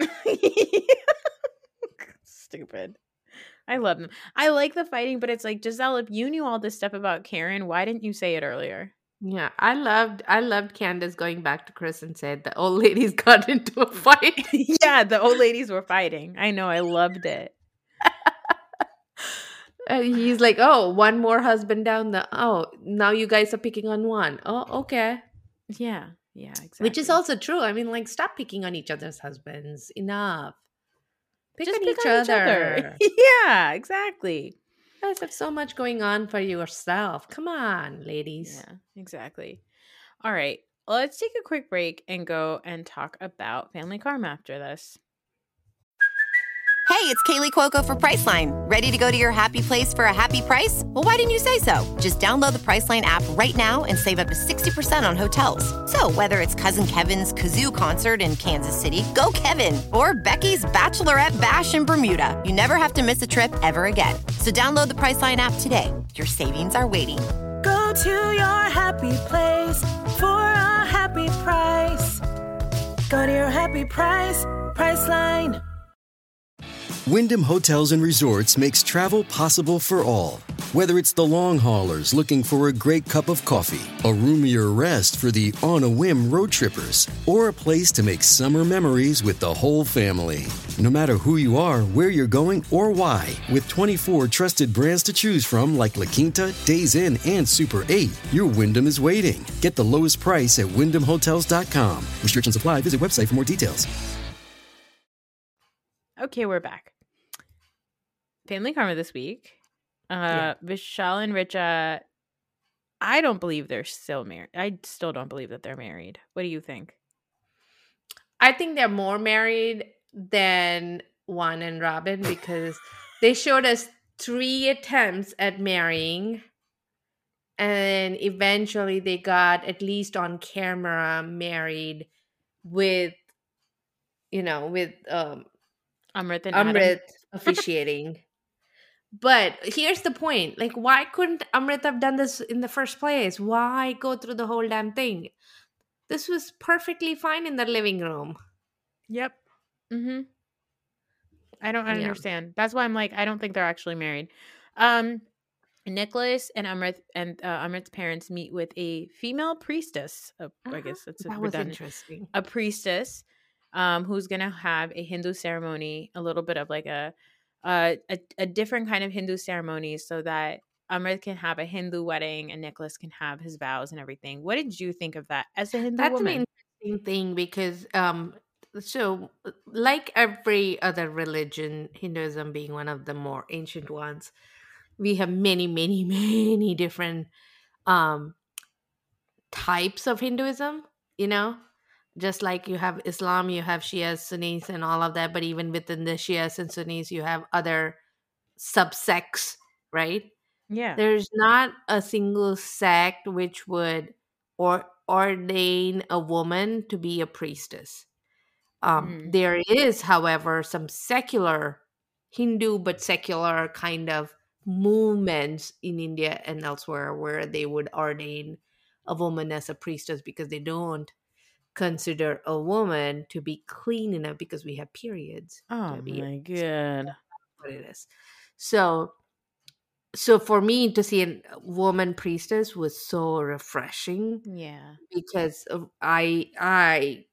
Stupid. I love them. I like the fighting, but it's like, Giselle, if you knew all this stuff about Karen, why didn't you say it earlier? Yeah, I loved. I loved Candace going back to Chris and said the old ladies got into a fight. Yeah, the old ladies were fighting. I know. I loved it. And he's like, "Oh, one more husband down the. Oh, now you guys are picking on one. Oh, okay." Yeah. Yeah, exactly. Which is also true. I mean, like, stop picking on each other's husbands. Enough. Pick Just on pick each on each other. other. Yeah, exactly. You guys have so much going on for yourself. Come on, ladies. Yeah, exactly. All right. Let's take a quick break and go and talk about Family Karma after this. Hey, it's Kaylee Cuoco for Priceline. Ready to go to your happy place for a happy price? Well, why didn't you say so? Just download the Priceline app right now and save up to sixty percent on hotels. So whether it's Cousin Kevin's Kazoo Concert in Kansas City, go Kevin, or Becky's Bachelorette Bash in Bermuda, you never have to miss a trip ever again. So download the Priceline app today. Your savings are waiting. Go to your happy place for a happy price. Go to your happy price, Priceline. Wyndham Hotels and Resorts makes travel possible for all. Whether it's the long haulers looking for a great cup of coffee, a roomier rest for the on-a-whim road trippers, or a place to make summer memories with the whole family. No matter who you are, where you're going, or why, with twenty-four trusted brands to choose from like La Quinta, Days Inn, and Super eight, your Wyndham is waiting. Get the lowest price at wyndham hotels dot com. Restrictions apply. Visit website for more details. Okay, we're back. Family Karma this week. Uh yeah. Vishal and Richa, I don't believe they're still married. I still don't believe that they're married. What do you think? I think they're more married than Juan and Robin because they showed us three attempts at marrying, and eventually they got, at least on camera, married with, you know, with um, Amrit and Amrit Adam. officiating. But here's the point. Like, why couldn't Amrit have done this in the first place? Why go through the whole damn thing? This was perfectly fine in the living room. Yep. Mm-hmm. I don't understand. Yeah. That's why I'm like, I don't think they're actually married. Um, Nicholas and Amrit and uh, Amrit's parents meet with a female priestess. Uh, uh-huh. I guess that's a that was interesting. A priestess um, who's going to have a Hindu ceremony, a little bit of like a Uh, a, a different kind of Hindu ceremony so that Amrit can have a Hindu wedding and Nicholas can have his vows and everything. What did you think of that as a Hindu That's woman? That's an interesting thing because, um, so like every other religion, Hinduism being one of the more ancient ones, we have many, many, many different um, types of Hinduism, you know? Just like you have Islam, you have Shias, Sunnis, and all of that. But even within the Shias and Sunnis, you have other subsects, right? Yeah. There's not a single sect which would or ordain a woman to be a priestess. Um, mm. There is, however, some secular Hindu, but secular kind of movements in India and elsewhere where they would ordain a woman as a priestess because they don't consider a woman to be clean enough because we have periods. Oh my god. What it is. So so for me to see a woman priestess was so refreshing. Yeah. Because I I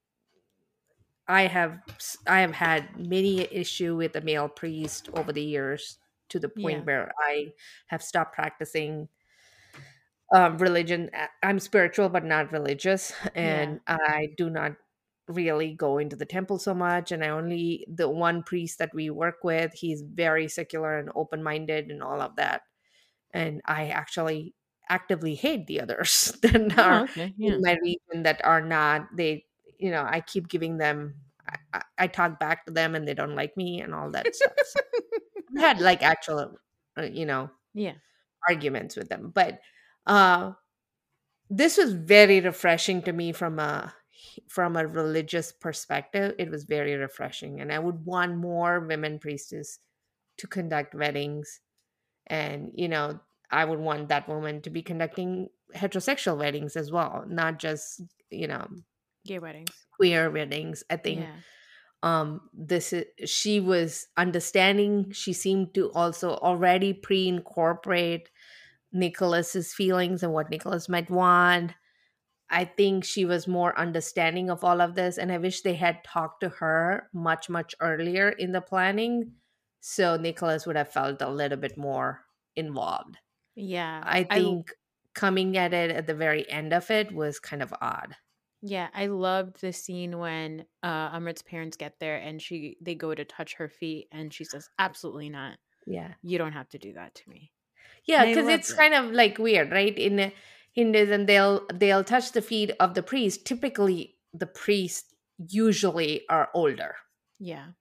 I have I have had many issue with the male priest over the years to the point yeah. where I have stopped practicing Um, religion. I'm spiritual but not religious, and yeah. I do not really go into the temple so much, and I only the one priest that we work with, he's very secular and open-minded and all of that, and I actually actively hate the others that oh, are okay. yeah. in my region that are not. They, you know, I keep giving them I, I talk back to them and they don't like me and all that stuff. So I had like actual uh, you know yeah arguments with them, but Uh, this was very refreshing to me from a from a religious perspective. It was very refreshing, and I would want more women priestesses to conduct weddings, and you know, I would want that woman to be conducting heterosexual weddings as well, not just you know, gay weddings, queer weddings. I think yeah. um, this is she was understanding. She seemed to also already pre-incorporate Nicholas's feelings and what Nicholas might want. I think she was more understanding of all of this, and I wish they had talked to her much, much earlier in the planning, so Nicholas would have felt a little bit more involved. Yeah. I think I, coming at it at the very end of it was kind of odd. Yeah, I loved the scene when uh Amrit's parents get there and she they go to touch her feet and she says, "Absolutely not. Yeah. You don't have to do that to me." Yeah, And I because loved it's it. kind of like weird, right? In uh, Hinduism, they'll they'll touch the feet of the priest. Typically, the priests usually are older, Yeah.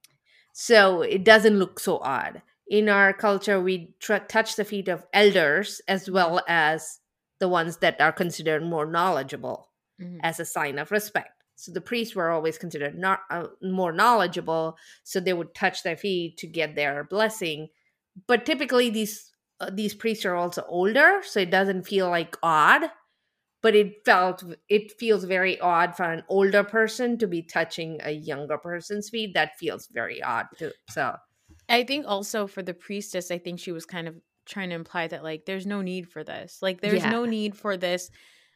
so it doesn't look so odd. In our culture, we tr- touch the feet of elders as Yeah. well as the ones that are considered more knowledgeable Mhm. as a sign of respect. So the priests were always considered not uh, more knowledgeable, so they would touch their feet to get their blessing. But typically, these uh, these priests are also older, so it doesn't feel like odd. But it felt it feels very odd for an older person to be touching a younger person's feet. That feels very odd too. So I think also for the priestess, I think she was kind of trying to imply that like there's no need for this. Like there's yeah, no need for this.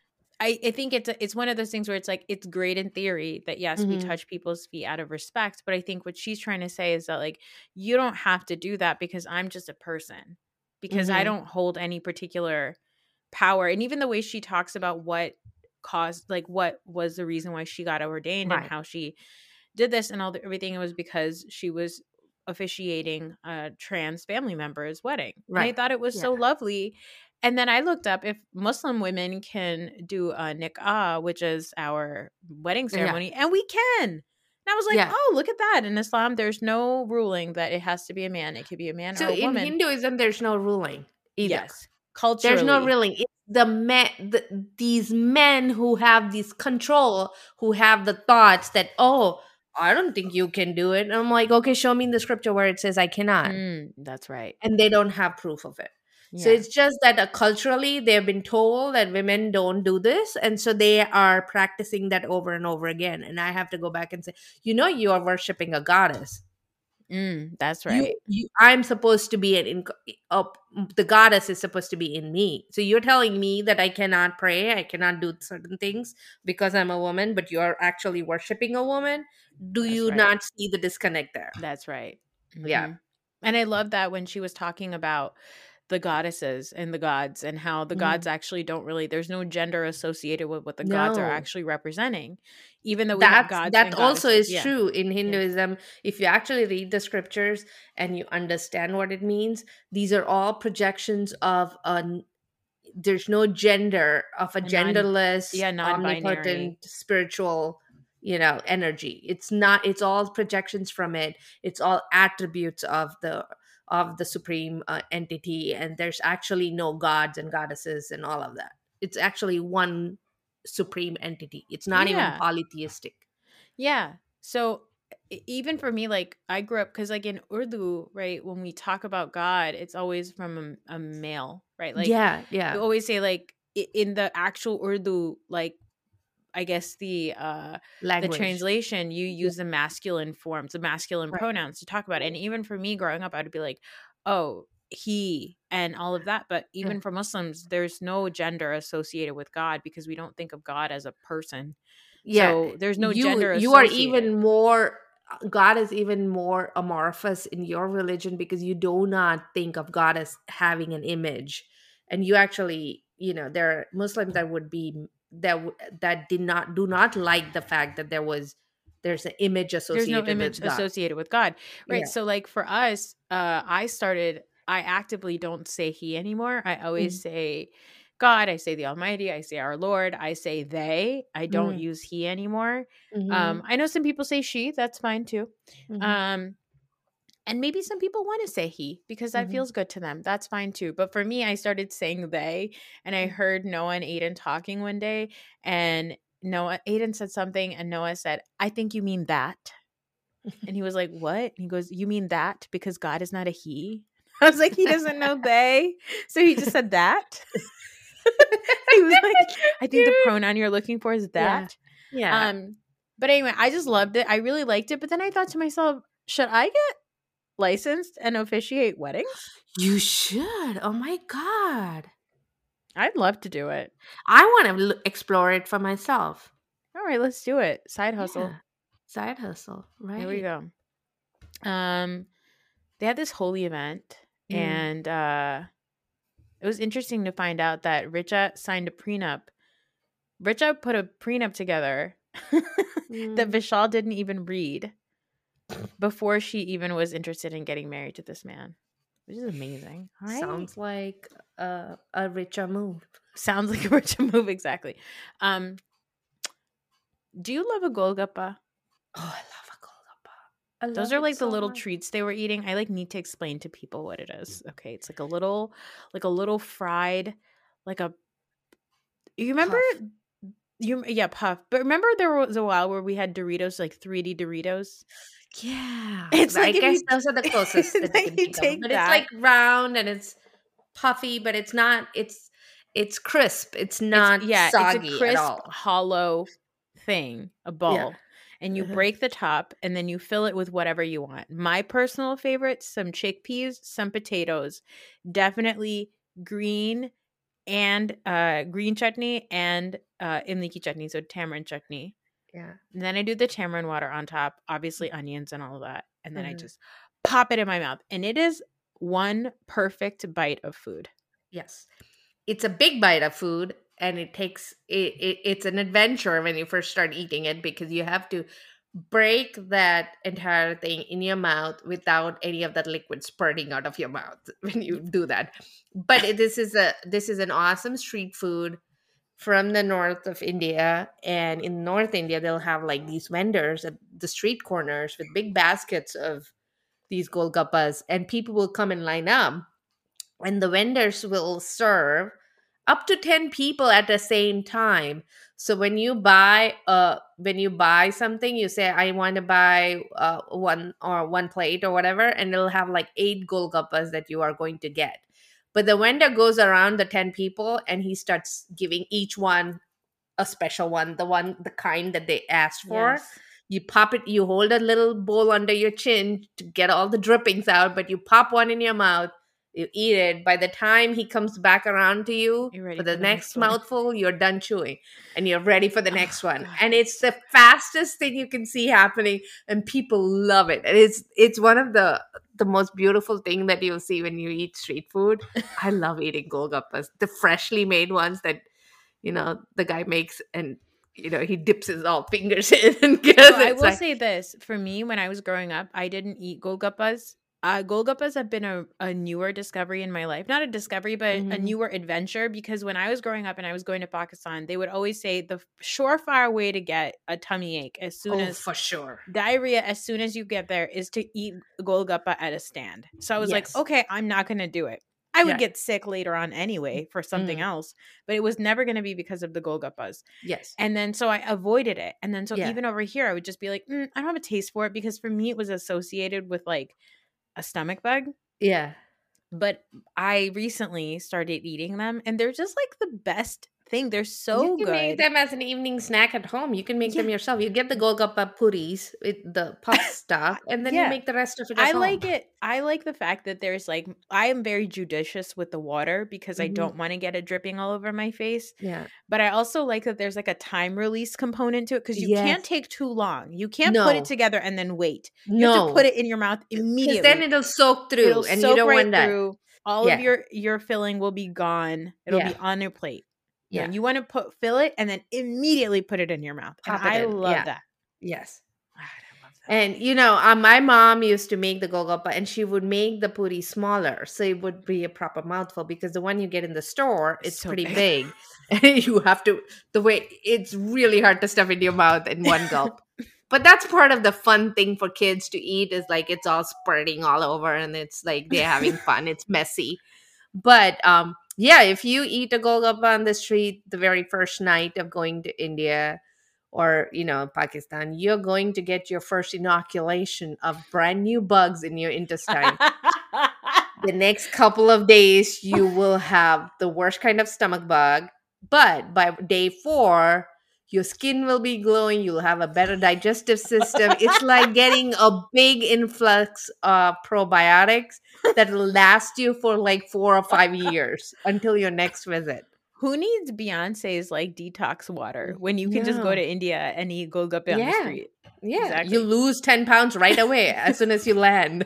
I, I think it's a, it's one of those things where it's like it's great in theory that yes, we hmm touch people's feet out of respect, but I think what she's trying to say is that like you don't have to do that because I'm just a person. Because I hmm don't hold any particular power. And even the way she talks about what caused like what was the reason why she got ordained and right, how she did this and all the, everything, it was because she was officiating a trans family member's wedding. And I right, thought it was yeah, so lovely. And then I looked up if Muslim women can do a nikah, which is our wedding yeah, ceremony, and we can. And I was like, yeah. oh, look at that. In Islam, there's no ruling that it has to be a man. It could be a man So or a in woman. Hinduism, there's no ruling either. Yes. There's no Culturally. ruling. It's the men, the, these men who have this control, who have the thoughts that, oh, I don't think you can do it. And I'm like, okay, show me in the scripture where it says I cannot. Mm, that's right. And they don't have proof of it. So Yeah. it's just that uh, culturally they've been told that women don't do this. And so they are practicing that over and over again. And I have to go back and say, you know, you are worshiping a goddess. Mm, that's You, right. you, I'm supposed to be an in, uh, the goddess is supposed to be in me. So you're telling me that I cannot pray, I cannot do certain things because I'm a woman, but you're actually worshiping a woman. Do That's you right. not see the disconnect there? That's right. Yeah. hmm And I love that when she was talking about the goddesses and the gods and how the gods Mhm. actually don't really, there's no gender associated with what the gods are No. actually representing, even though we have That's gods that and also goddesses. is Yeah. true in Yeah. Hinduism. If you actually read the scriptures and you understand what it means, these are all projections of a there's no gender of a A non, genderless yeah, non-binary. omnipotent spiritual, you know, energy. It's not, it's all projections from it. It's all attributes of the of the supreme uh, entity, and there's actually no gods and goddesses and all of that. It's actually one supreme entity. It's not even Yeah. polytheistic. Yeah. So e- even for me, like I grew up because like in Urdu, right, when we talk about God, it's always from a, a male, right? Like Yeah, you yeah. always say like i- in the actual Urdu, like I guess the uh the Language. translation, you use the masculine forms, the masculine Right. pronouns to talk about it. And even for me growing up, I'd be like, oh, he and all of that. But even Yeah. for Muslims, there's no gender associated with God because we don't think of God as a person. Yeah. So there's no You gender you are associated. even more God is even more amorphous in your religion because you do not think of God as having an image. And you actually, you know, there are Muslims that would be that w- that did not do not like the fact that there was there's an image There's associated no image with God. associated with God. Right. Yeah. So like for us, uh, I started, I actively don't say he anymore. I always Mhm. say God, I say the Almighty, I say our Lord, I say they. I don't Mhm. use he anymore. Mhm. Um, I know some people say she, that's fine too. Mhm. Um, and maybe some people want to say he because that Mhm. feels good to them. That's fine too. But for me, I started saying they, and I heard Noah and Aiden talking one day, and Noah, Aiden said something, and Noah said, I think you mean that. And he was like, what? And he goes, you mean that because God is not a he? I was like, he doesn't know they. So he just said that. He was like, I think the pronoun you're looking for is Yeah. that. Yeah. Um, but anyway, I just loved it. I really liked it. But then I thought to myself, should I get licensed and officiate weddings? You should. Oh my God. I'd love to do it. I want to l- explore it for myself. All right, let's do it. Side hustle. Yeah. Side hustle. Right. Here we go. Um, they had this holy event, Mm. and uh, it was interesting to find out that Richa signed a prenup Richa put a prenup together Mm. that Vishal didn't even read before she even was interested in getting married to this man, which is amazing. Right? Sounds like a, a richer move. Sounds like a Richa move, exactly. Um, do you love a Golgappa? Oh, I love a Golgappa. I love Those are it like the so little much. treats they were eating. I like need to explain to people what it is. Okay, it's like a little, like a little fried, like a. You remember? Puff. You yeah, puff. But remember there was a while where we had Doritos, like three D Doritos. Yeah. It's I like if guess you- those are the closest that like you can you think take of. But that- it's like round and it's puffy, but it's not. It's it's crisp. It's not It's, yeah, soggy it's a crisp, at all. hollow thing, a ball. And you Uh-huh. break the top and then you fill it with whatever you want. My personal favorites, some chickpeas, some potatoes, definitely green and uh green chutney and uh imliki chutney, so tamarind chutney. Yeah. And then I do the tamarind water on top, obviously onions and all of that. And then I Mhm. just pop it in my mouth. And it is one perfect bite of food. Yes. It's a big bite of food, and it takes it, it it's an adventure when you first start eating it, because you have to break that entire thing in your mouth without any of that liquid spurting out of your mouth when you do that. But it, this is a this is an awesome street food from the north of India. And in North India, they'll have like these vendors at the street corners with big baskets of these golgappas, and people will come and line up, and the vendors will serve up to ten people at the same time. So when you buy uh when you buy something, you say, I want to buy uh, one or one plate or whatever, and it'll have like eight golgappas that you are going to get. But the vendor goes around the ten people and he starts giving each one a special one, the one the kind that they asked for. Yes. You pop it, you hold a little bowl under your chin to get all the drippings out, but you pop one in your mouth, you eat it. By the time he comes back around to you You're ready for the, for the next, next one. mouthful, you're done chewing and you're ready for the Oh, next one. God. And it's the fastest thing you can see happening, and people love it. And it's it's one of the the most beautiful thing that you'll see when you eat street food. I love eating golgappas, the freshly made ones that, you know, the guy makes, and you know, he dips his all fingers in and gets So I it. will Like, say this. For me, when I was growing up, I didn't eat Golgappas. Uh, Golgappas have been a, a newer discovery in my life. Not a discovery, but a Mhm. newer adventure. Because when I was growing up and I was going to Pakistan, they would always say the surefire way to get a tummy ache as soon oh, as for sure. diarrhea as soon as you get there is to eat Golgappa at a stand. So I was Yes. like, okay, I'm not going to do it. I would Yeah. get sick later on anyway for something Mm. else, but it was never going to be because of the Golgappas. Yes. And then so I avoided it. And then so Yeah. even over here, I would just be like, mm, I don't have a taste for it, because for me, it was associated with like a stomach bug. Yeah. But I recently started eating them, and they're just like the best thing. They're so you can good. make them as an evening snack at home. You can make them Yeah. yourself. You get the golgappa puris with the puff stuff, and then Yeah. you make the rest of it at I home. like it. I like the fact that there's like, I am very judicious with the water because I Mhm. don't want to get it dripping all over my face. Yeah. But I also like that there's like a time release component to it, because you can't Yes. take too long. You can't put No. it together and then wait. You No. have to put it in your mouth Because immediately. then it'll soak through, It'll and soak you don't right want that. through. All Yeah. of your your filling will be gone. It'll be Yeah. on your plate. No, Yeah. you want to put fill it and then immediately put it in your mouth. Pop and it I in. love Yeah. that. Yes. God, I love that. And you know, uh, my mom used to make the golgappa, and she would make the puri smaller, so it would be a proper mouthful. Because the one you get in the store, it's So pretty big. big, and you have to the way it's really hard to stuff in your mouth in one gulp. But that's part of the fun thing for kids to eat, is like it's all spurting all over, and it's like they're having fun. It's messy, but um, yeah, if you eat a golgappa on the street the very first night of going to India, or you know, Pakistan, you're going to get your first inoculation of brand new bugs in your intestine. The next couple of days you will have the worst kind of stomach bug, but by day four your skin will be glowing, you'll have a better digestive system. It's like getting a big influx of probiotics that will last you for like four or five years until your next visit. Who needs Beyonce's like detox water when you can just go No. to India and eat Golgappa on the Yeah. street? Yeah, Exactly. you lose ten pounds right away as soon as you land.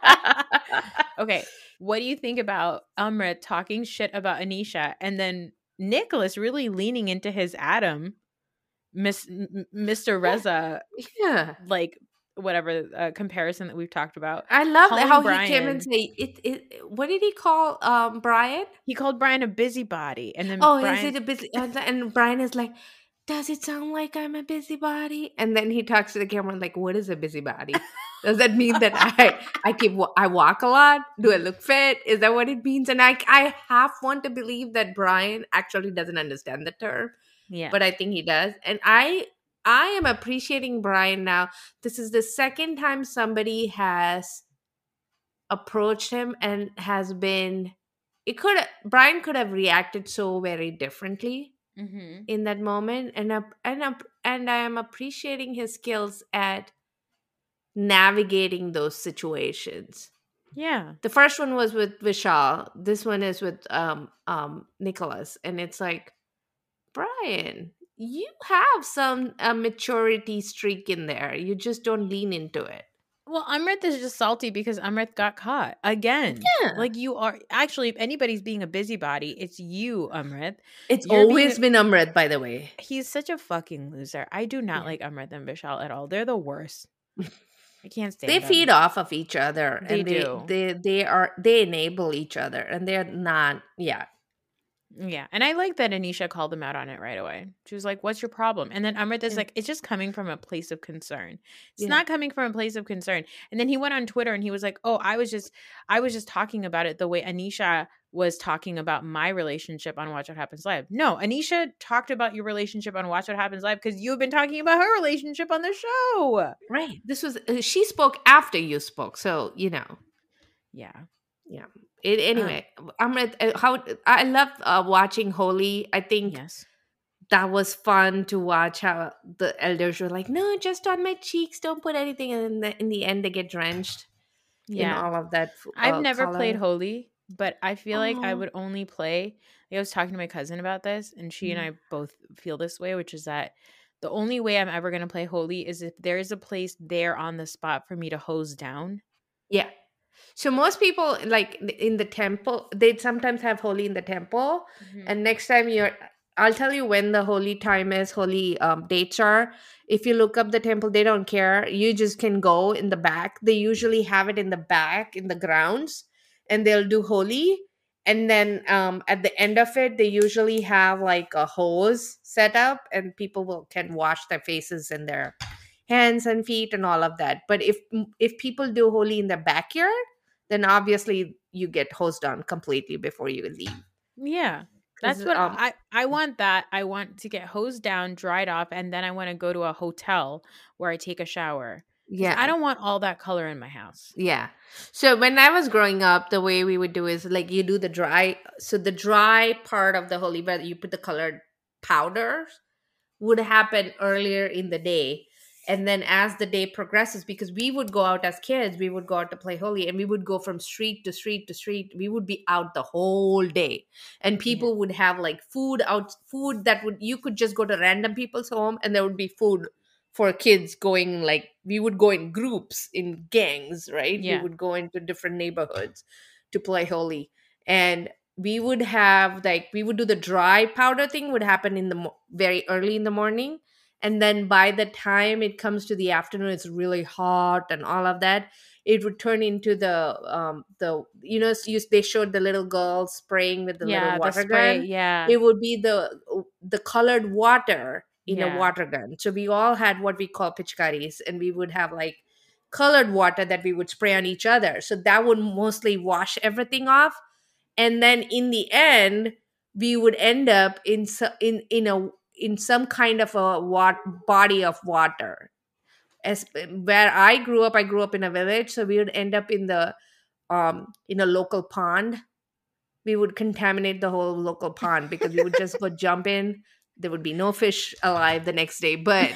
Okay, what do you think about Amrit talking shit about Anisha and then Nicholas really leaning into his Adam, Miss M- Mister Reza, Yeah. like whatever uh, comparison that we've talked about. I love Calling how Brian, he came and say it, it. What did he call um Brian? he called Brian a busybody, and then Oh, Brian, is it a busy? And and Brian is like, does it sound like I'm a busybody? And then he talks to the camera like, what is a busybody? Does that mean that I I keep wa- I walk a lot? Do I look fit? Is that what it means? And I I half want to believe that Brian actually doesn't understand the term, yeah, but I think he does. And I I am appreciating Brian now. This is the second time somebody has approached him and has been. It could Brian could have reacted so very differently mm-hmm. in that moment, and up and up and I am appreciating his skills at navigating those situations. yeah. The first one was with Vishal. This one is with um um Nicholas, and it's like, Brian, you have some uh, maturity streak in there. You just don't lean into it. Well, Amrit is just salty because Amrit got caught again. Yeah. Like you are actually, if anybody's being a busybody, it's you, Amrit. It's You're always being- been Amrit, by the way. He's such a fucking loser. I do not Yeah. like Amrit and Vishal at all. They're the worst. I can't stand They them. feed off of each other. They and do. They, they they are they enable each other, and they're not. Yeah. Yeah, and I like that Anisha called him out on it right away. She was like, "What's your problem?" And then Amrit is Yeah. like, "It's just coming from a place of concern. It's Yeah. not coming from a place of concern." And then he went on Twitter and he was like, "Oh, I was just, I was just talking about it the way Anisha was talking about my relationship on Watch What Happens Live." No, Anisha talked about your relationship on Watch What Happens Live because you've been talking about her relationship on the show. Right. This was uh, she spoke after you spoke, so you know. Yeah. Yeah. It, anyway, I'm at, uh, how I love uh, watching Holy. I think Yes. that was fun to watch how the elders were like, "No, just on my cheeks. Don't put anything." And in the, in the end, they get drenched in Yeah. all of that. uh, I've never color. played Holy, but I feel like I Oh. would only play. I was talking to my cousin about this, and she Mhm. and I both feel this way, which is that the only way I'm ever going to play Holy is if there is a place there on the spot for me to hose down. Yeah. So most people, like in the temple, they sometimes have Holy in the temple. And next time you're, I'll tell you when the holy time is, holy um, dates are. If you look up the temple, they don't care. You just can go in the back. They usually have it in the back, in the grounds, and they'll do holy. And then um, at the end of it, they usually have like a hose set up, and people will can wash their faces and their hands and feet and all of that. But if if people do holy in the backyard, then obviously you get hosed down completely before you leave. Yeah. That's 'Cause, what um, I I want that. I want to get hosed down, dried off, and then I want to go to a hotel where I take a shower. 'Cause Yeah. I don't want all that color in my house. Yeah. So when I was growing up, the way we would do is like you do the dry. So the dry part of the holy bath, you put the colored powders, would happen earlier in the day. And then as the day progresses, because we would go out as kids, we would go out to play holy, and we would go from street to street to street. We would be out the whole day. And people would have like food out, food that would, you could just go to random people's home and there would be food for kids going, like, we would go in groups, in gangs, right? Yeah. We would go into different neighborhoods to play holy. And we would have like, we would do the dry powder thing would happen in the mo- very early in the morning. And then by the time it comes to the afternoon, it's really hot and all of that. It would turn into the um the you know you, they showed the little girl spraying with the yeah, little the water spray. gun. Yeah. It would be the the colored water in Yeah. a water gun. So we all had what we call pichkaris, and we would have like colored water that we would spray on each other. So that would mostly wash everything off. And then in the end, we would end up in so, in in a in some kind of a wat- body of water. As where I grew up, I grew up in a village, so we would end up in the um in a local pond. We would contaminate the whole local pond because we would just go jump in. There would be no fish alive the next day, but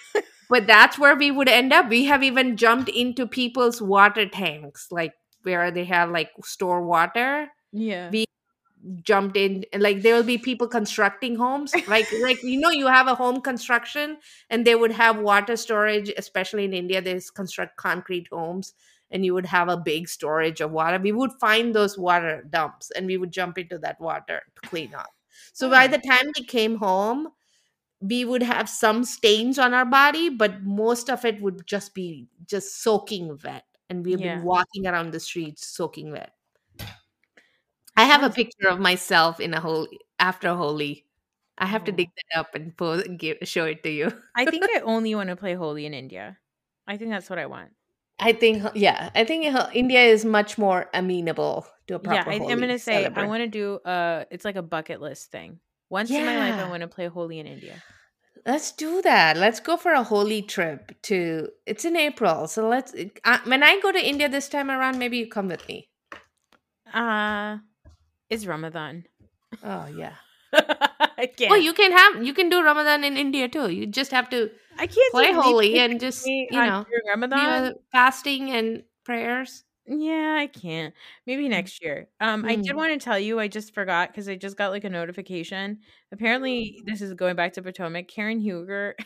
but that's where we would end up. We have even jumped into people's water tanks, like where they have like store water. Yeah. We jumped in, and like there will be people constructing homes, like like you know you have a home construction and they would have water storage, especially in India. There's construct concrete homes and you would have a big storage of water. We would find those water dumps and we would jump into that water to clean up. So by the time we came home, we would have some stains on our body, but most of it would just be just soaking wet. And we've Yeah. been walking around the streets soaking wet. I have a picture of myself in a holy after Holi. I have to Oh. dig that up and post, give, show it to you. I think I only want to play Holi in India. I think that's what I want. I think, yeah, I think uh, India is much more amenable to a Yeah, proper I, Holi I'm gonna say I celebrant. want to do uh it's like a bucket list thing. Once in my life, I Yeah. want to play Holi in India. Let's do that. Let's go for a Holi trip to. It's in April, so let's. Uh, when I go to India this time around, maybe you come with me. Uh it's Ramadan. Oh yeah. I can't. Well, you can have. You can do Ramadan in India too. You just have to I can't play do Holi anything and just me you on- know during do Ramadan. a fasting and prayers. Yeah, I can't. Maybe next year. Um, I did Mm. want to tell you, I just forgot because I just got like a notification. Apparently, this is going back to Potomac. Karen Huger.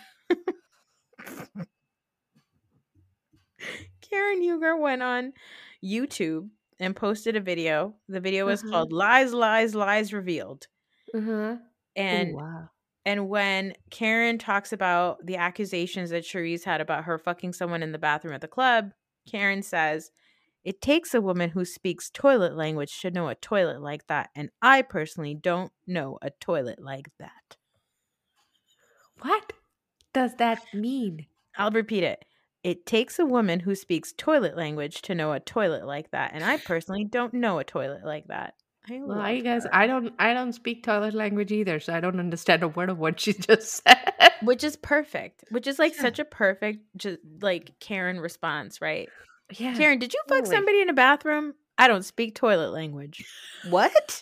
Karen Huger went on YouTube and posted a video. The video was Uh-huh. called Lies, Lies, Lies Revealed. Uh-huh. And Oh, wow. and when Karen talks about the accusations that Charisse had about her fucking someone in the bathroom at the club, Karen says, "It takes a woman who speaks toilet language to know a toilet like that, and I personally don't know a toilet like that." What does that mean? I'll repeat it. It takes a woman who speaks toilet language to know a toilet like that, and I personally don't know a toilet like that. I Well, love I guess her. I don't. I don't speak toilet language either, so I don't understand a word of what she just said. Which is perfect. Which is like Yeah. such a perfect, just like Karen response, right? Yeah. Karen, did you fuck totally. somebody in a bathroom? I don't speak toilet language. What?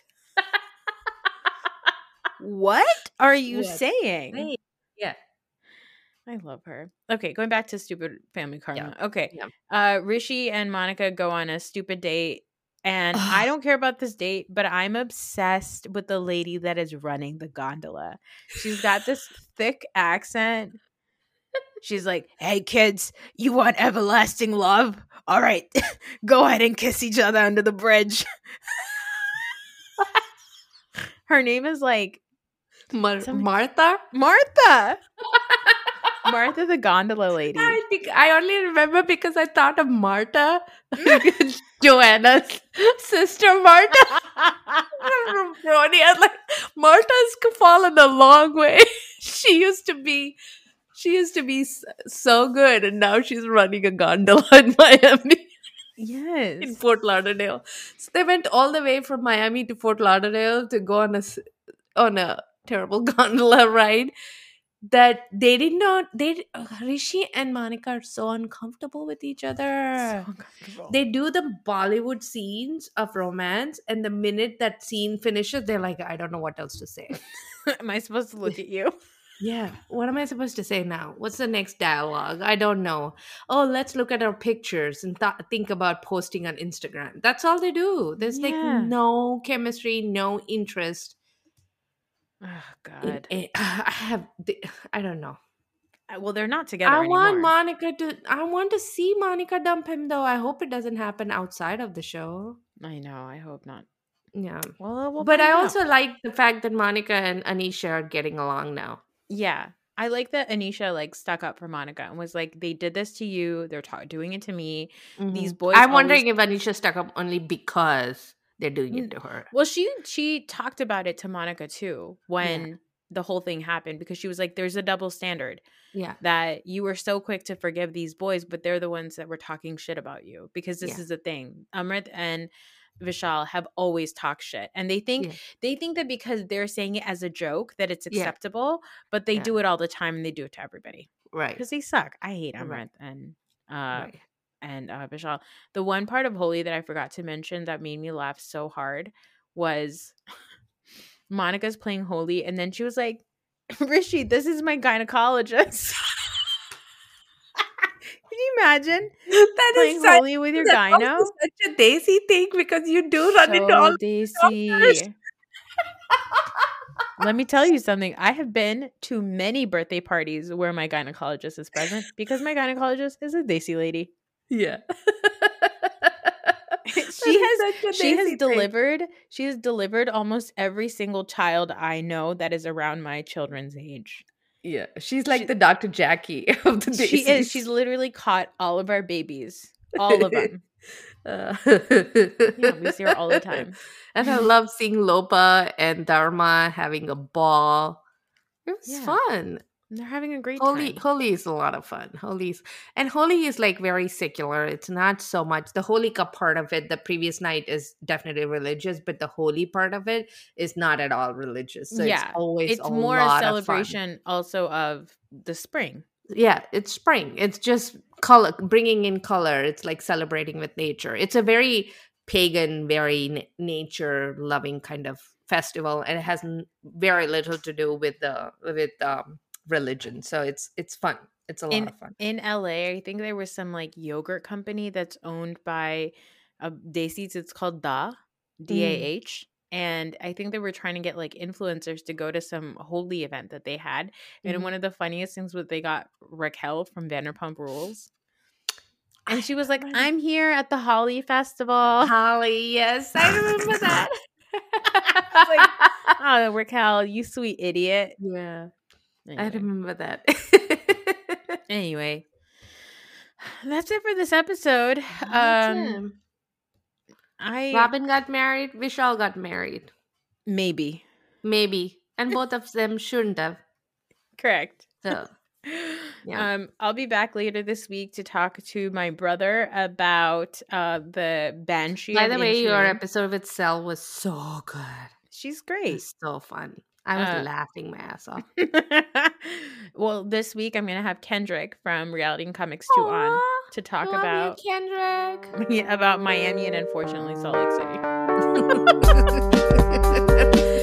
What are you Yes. saying? Right. Yeah. I love her. Okay, going back to stupid family karma. Okay. Yeah. Uh Rishi and Monica go on a stupid date. And I don't care about this date, but I'm obsessed with the lady that is running the gondola. She's got this thick accent. She's like, "Hey kids, you want everlasting love? All right, go ahead and kiss each other under the bridge." Her name is like Mar- Some- Martha. Martha. Martha the gondola lady. I think I only remember because I thought of Marta, Joanna's sister, Marta from Brony. I was like, Marta's fallen a long way. She used to be, she used to be s- so good, and now she's running a gondola in Miami, in Yes. Fort Lauderdale. So they went all the way from Miami to Fort Lauderdale to go on a s- on a terrible gondola ride. That they did not. They Rishi and Monica are so uncomfortable with each other. So uncomfortable. They do the Bollywood scenes of romance, and the minute that scene finishes, they're like, I don't know what else to say. Am I supposed to look at you? Yeah. What am I supposed to say now? What's the next dialogue? I don't know. Oh, let's look at our pictures and th- think about posting on Instagram. That's all they do. There's Yeah. like no chemistry, no interest. Oh In, God. in- I have, the- I don't know. Uh, Well, they're not together I anymore. want Monica to, I want to see Monica dump him though. I hope it doesn't happen outside of the show. I know. I hope not. Yeah. Well, we'll But find I out. also like the fact that Monica and Anisha are getting along now. Yeah. I like that Anisha like stuck up for Monica and was like, "They did this to you. They're ta- doing it to me. These boys." I'm always- wondering if Anisha stuck up only because they're doing Mm. it to her. Well, she she talked about it to Monica too when the whole thing happened, because she was like, "There's a double standard Yeah. that you were so quick to forgive these boys, but they're the ones that were talking shit about you, because this Yeah. is the thing. Amrit and Vishal have always talked shit, and they think Yeah. they think that because they're saying it as a joke that it's Yeah. acceptable, but they Yeah. do it all the time and they do it to everybody Right. because they suck. I hate Amrit Right. and uh right. and uh, Vishal. The one part of Holi that I forgot to mention that made me laugh so hard was Monica's playing Holi, and then she was like, "Rishi, this is my gynecologist." Can you imagine That playing is such, Holi with your that's gyno? also such a Daisy thing because you do run into all So these Daisy. doctors. Let me tell you something. I have been to many birthday parties where my gynecologist is present because my gynecologist is a Daisy lady. Yeah. she has she has delivered thing. she has delivered almost every single child I know that is around my children's age. Yeah, she's like she, the Doctor Jackie of the Daisies. She is. She's literally caught all of our babies, all of them. Uh, yeah, we see her all the time. And I love seeing Lopa and Dharma having a ball. It was yeah. fun. They're having a great Holi, time. Holi is a lot of fun. Holi's and Holi is like very secular. It's not so much the Holika part of it. The previous night is definitely religious, but the Holi part of it is not at all religious. So yeah, it's always it's a more lot a celebration of fun. Also of the spring. Yeah, it's spring. It's just color, bringing in color. It's like celebrating with nature. It's a very pagan, very n- nature-loving kind of festival, and it has n- very little to do with the with um. religion, so it's it's fun. It's a lot in, of fun. In L A, I think there was some like yogurt company that's owned by uh, Daisies. It's called Da, D A H, mm. and I think they were trying to get like influencers to go to some holy event that they had. And mm-hmm. one of the funniest things was they got Raquel from Vanderpump Rules, and she was like, "I'm here at the Holly Festival." Holly, yes, I remember that. I was like, "Oh, Raquel, you sweet idiot." Yeah. Anyway. I remember that. Anyway, that's it for this episode. Um, I Robin got married. Vishal got married. Maybe. Maybe. And both of them shouldn't have. Correct. So, yeah. Um, I'll be back later this week to talk to my brother about uh, the Banshee. By the way, your episode with Cell was so good. She's great. It's so fun. I was uh, laughing my ass off. Well, this week I'm going to have Kendrick from Reality and Comics two Aww, on to talk about you, Kendrick. about Miami and unfortunately Salt Lake City.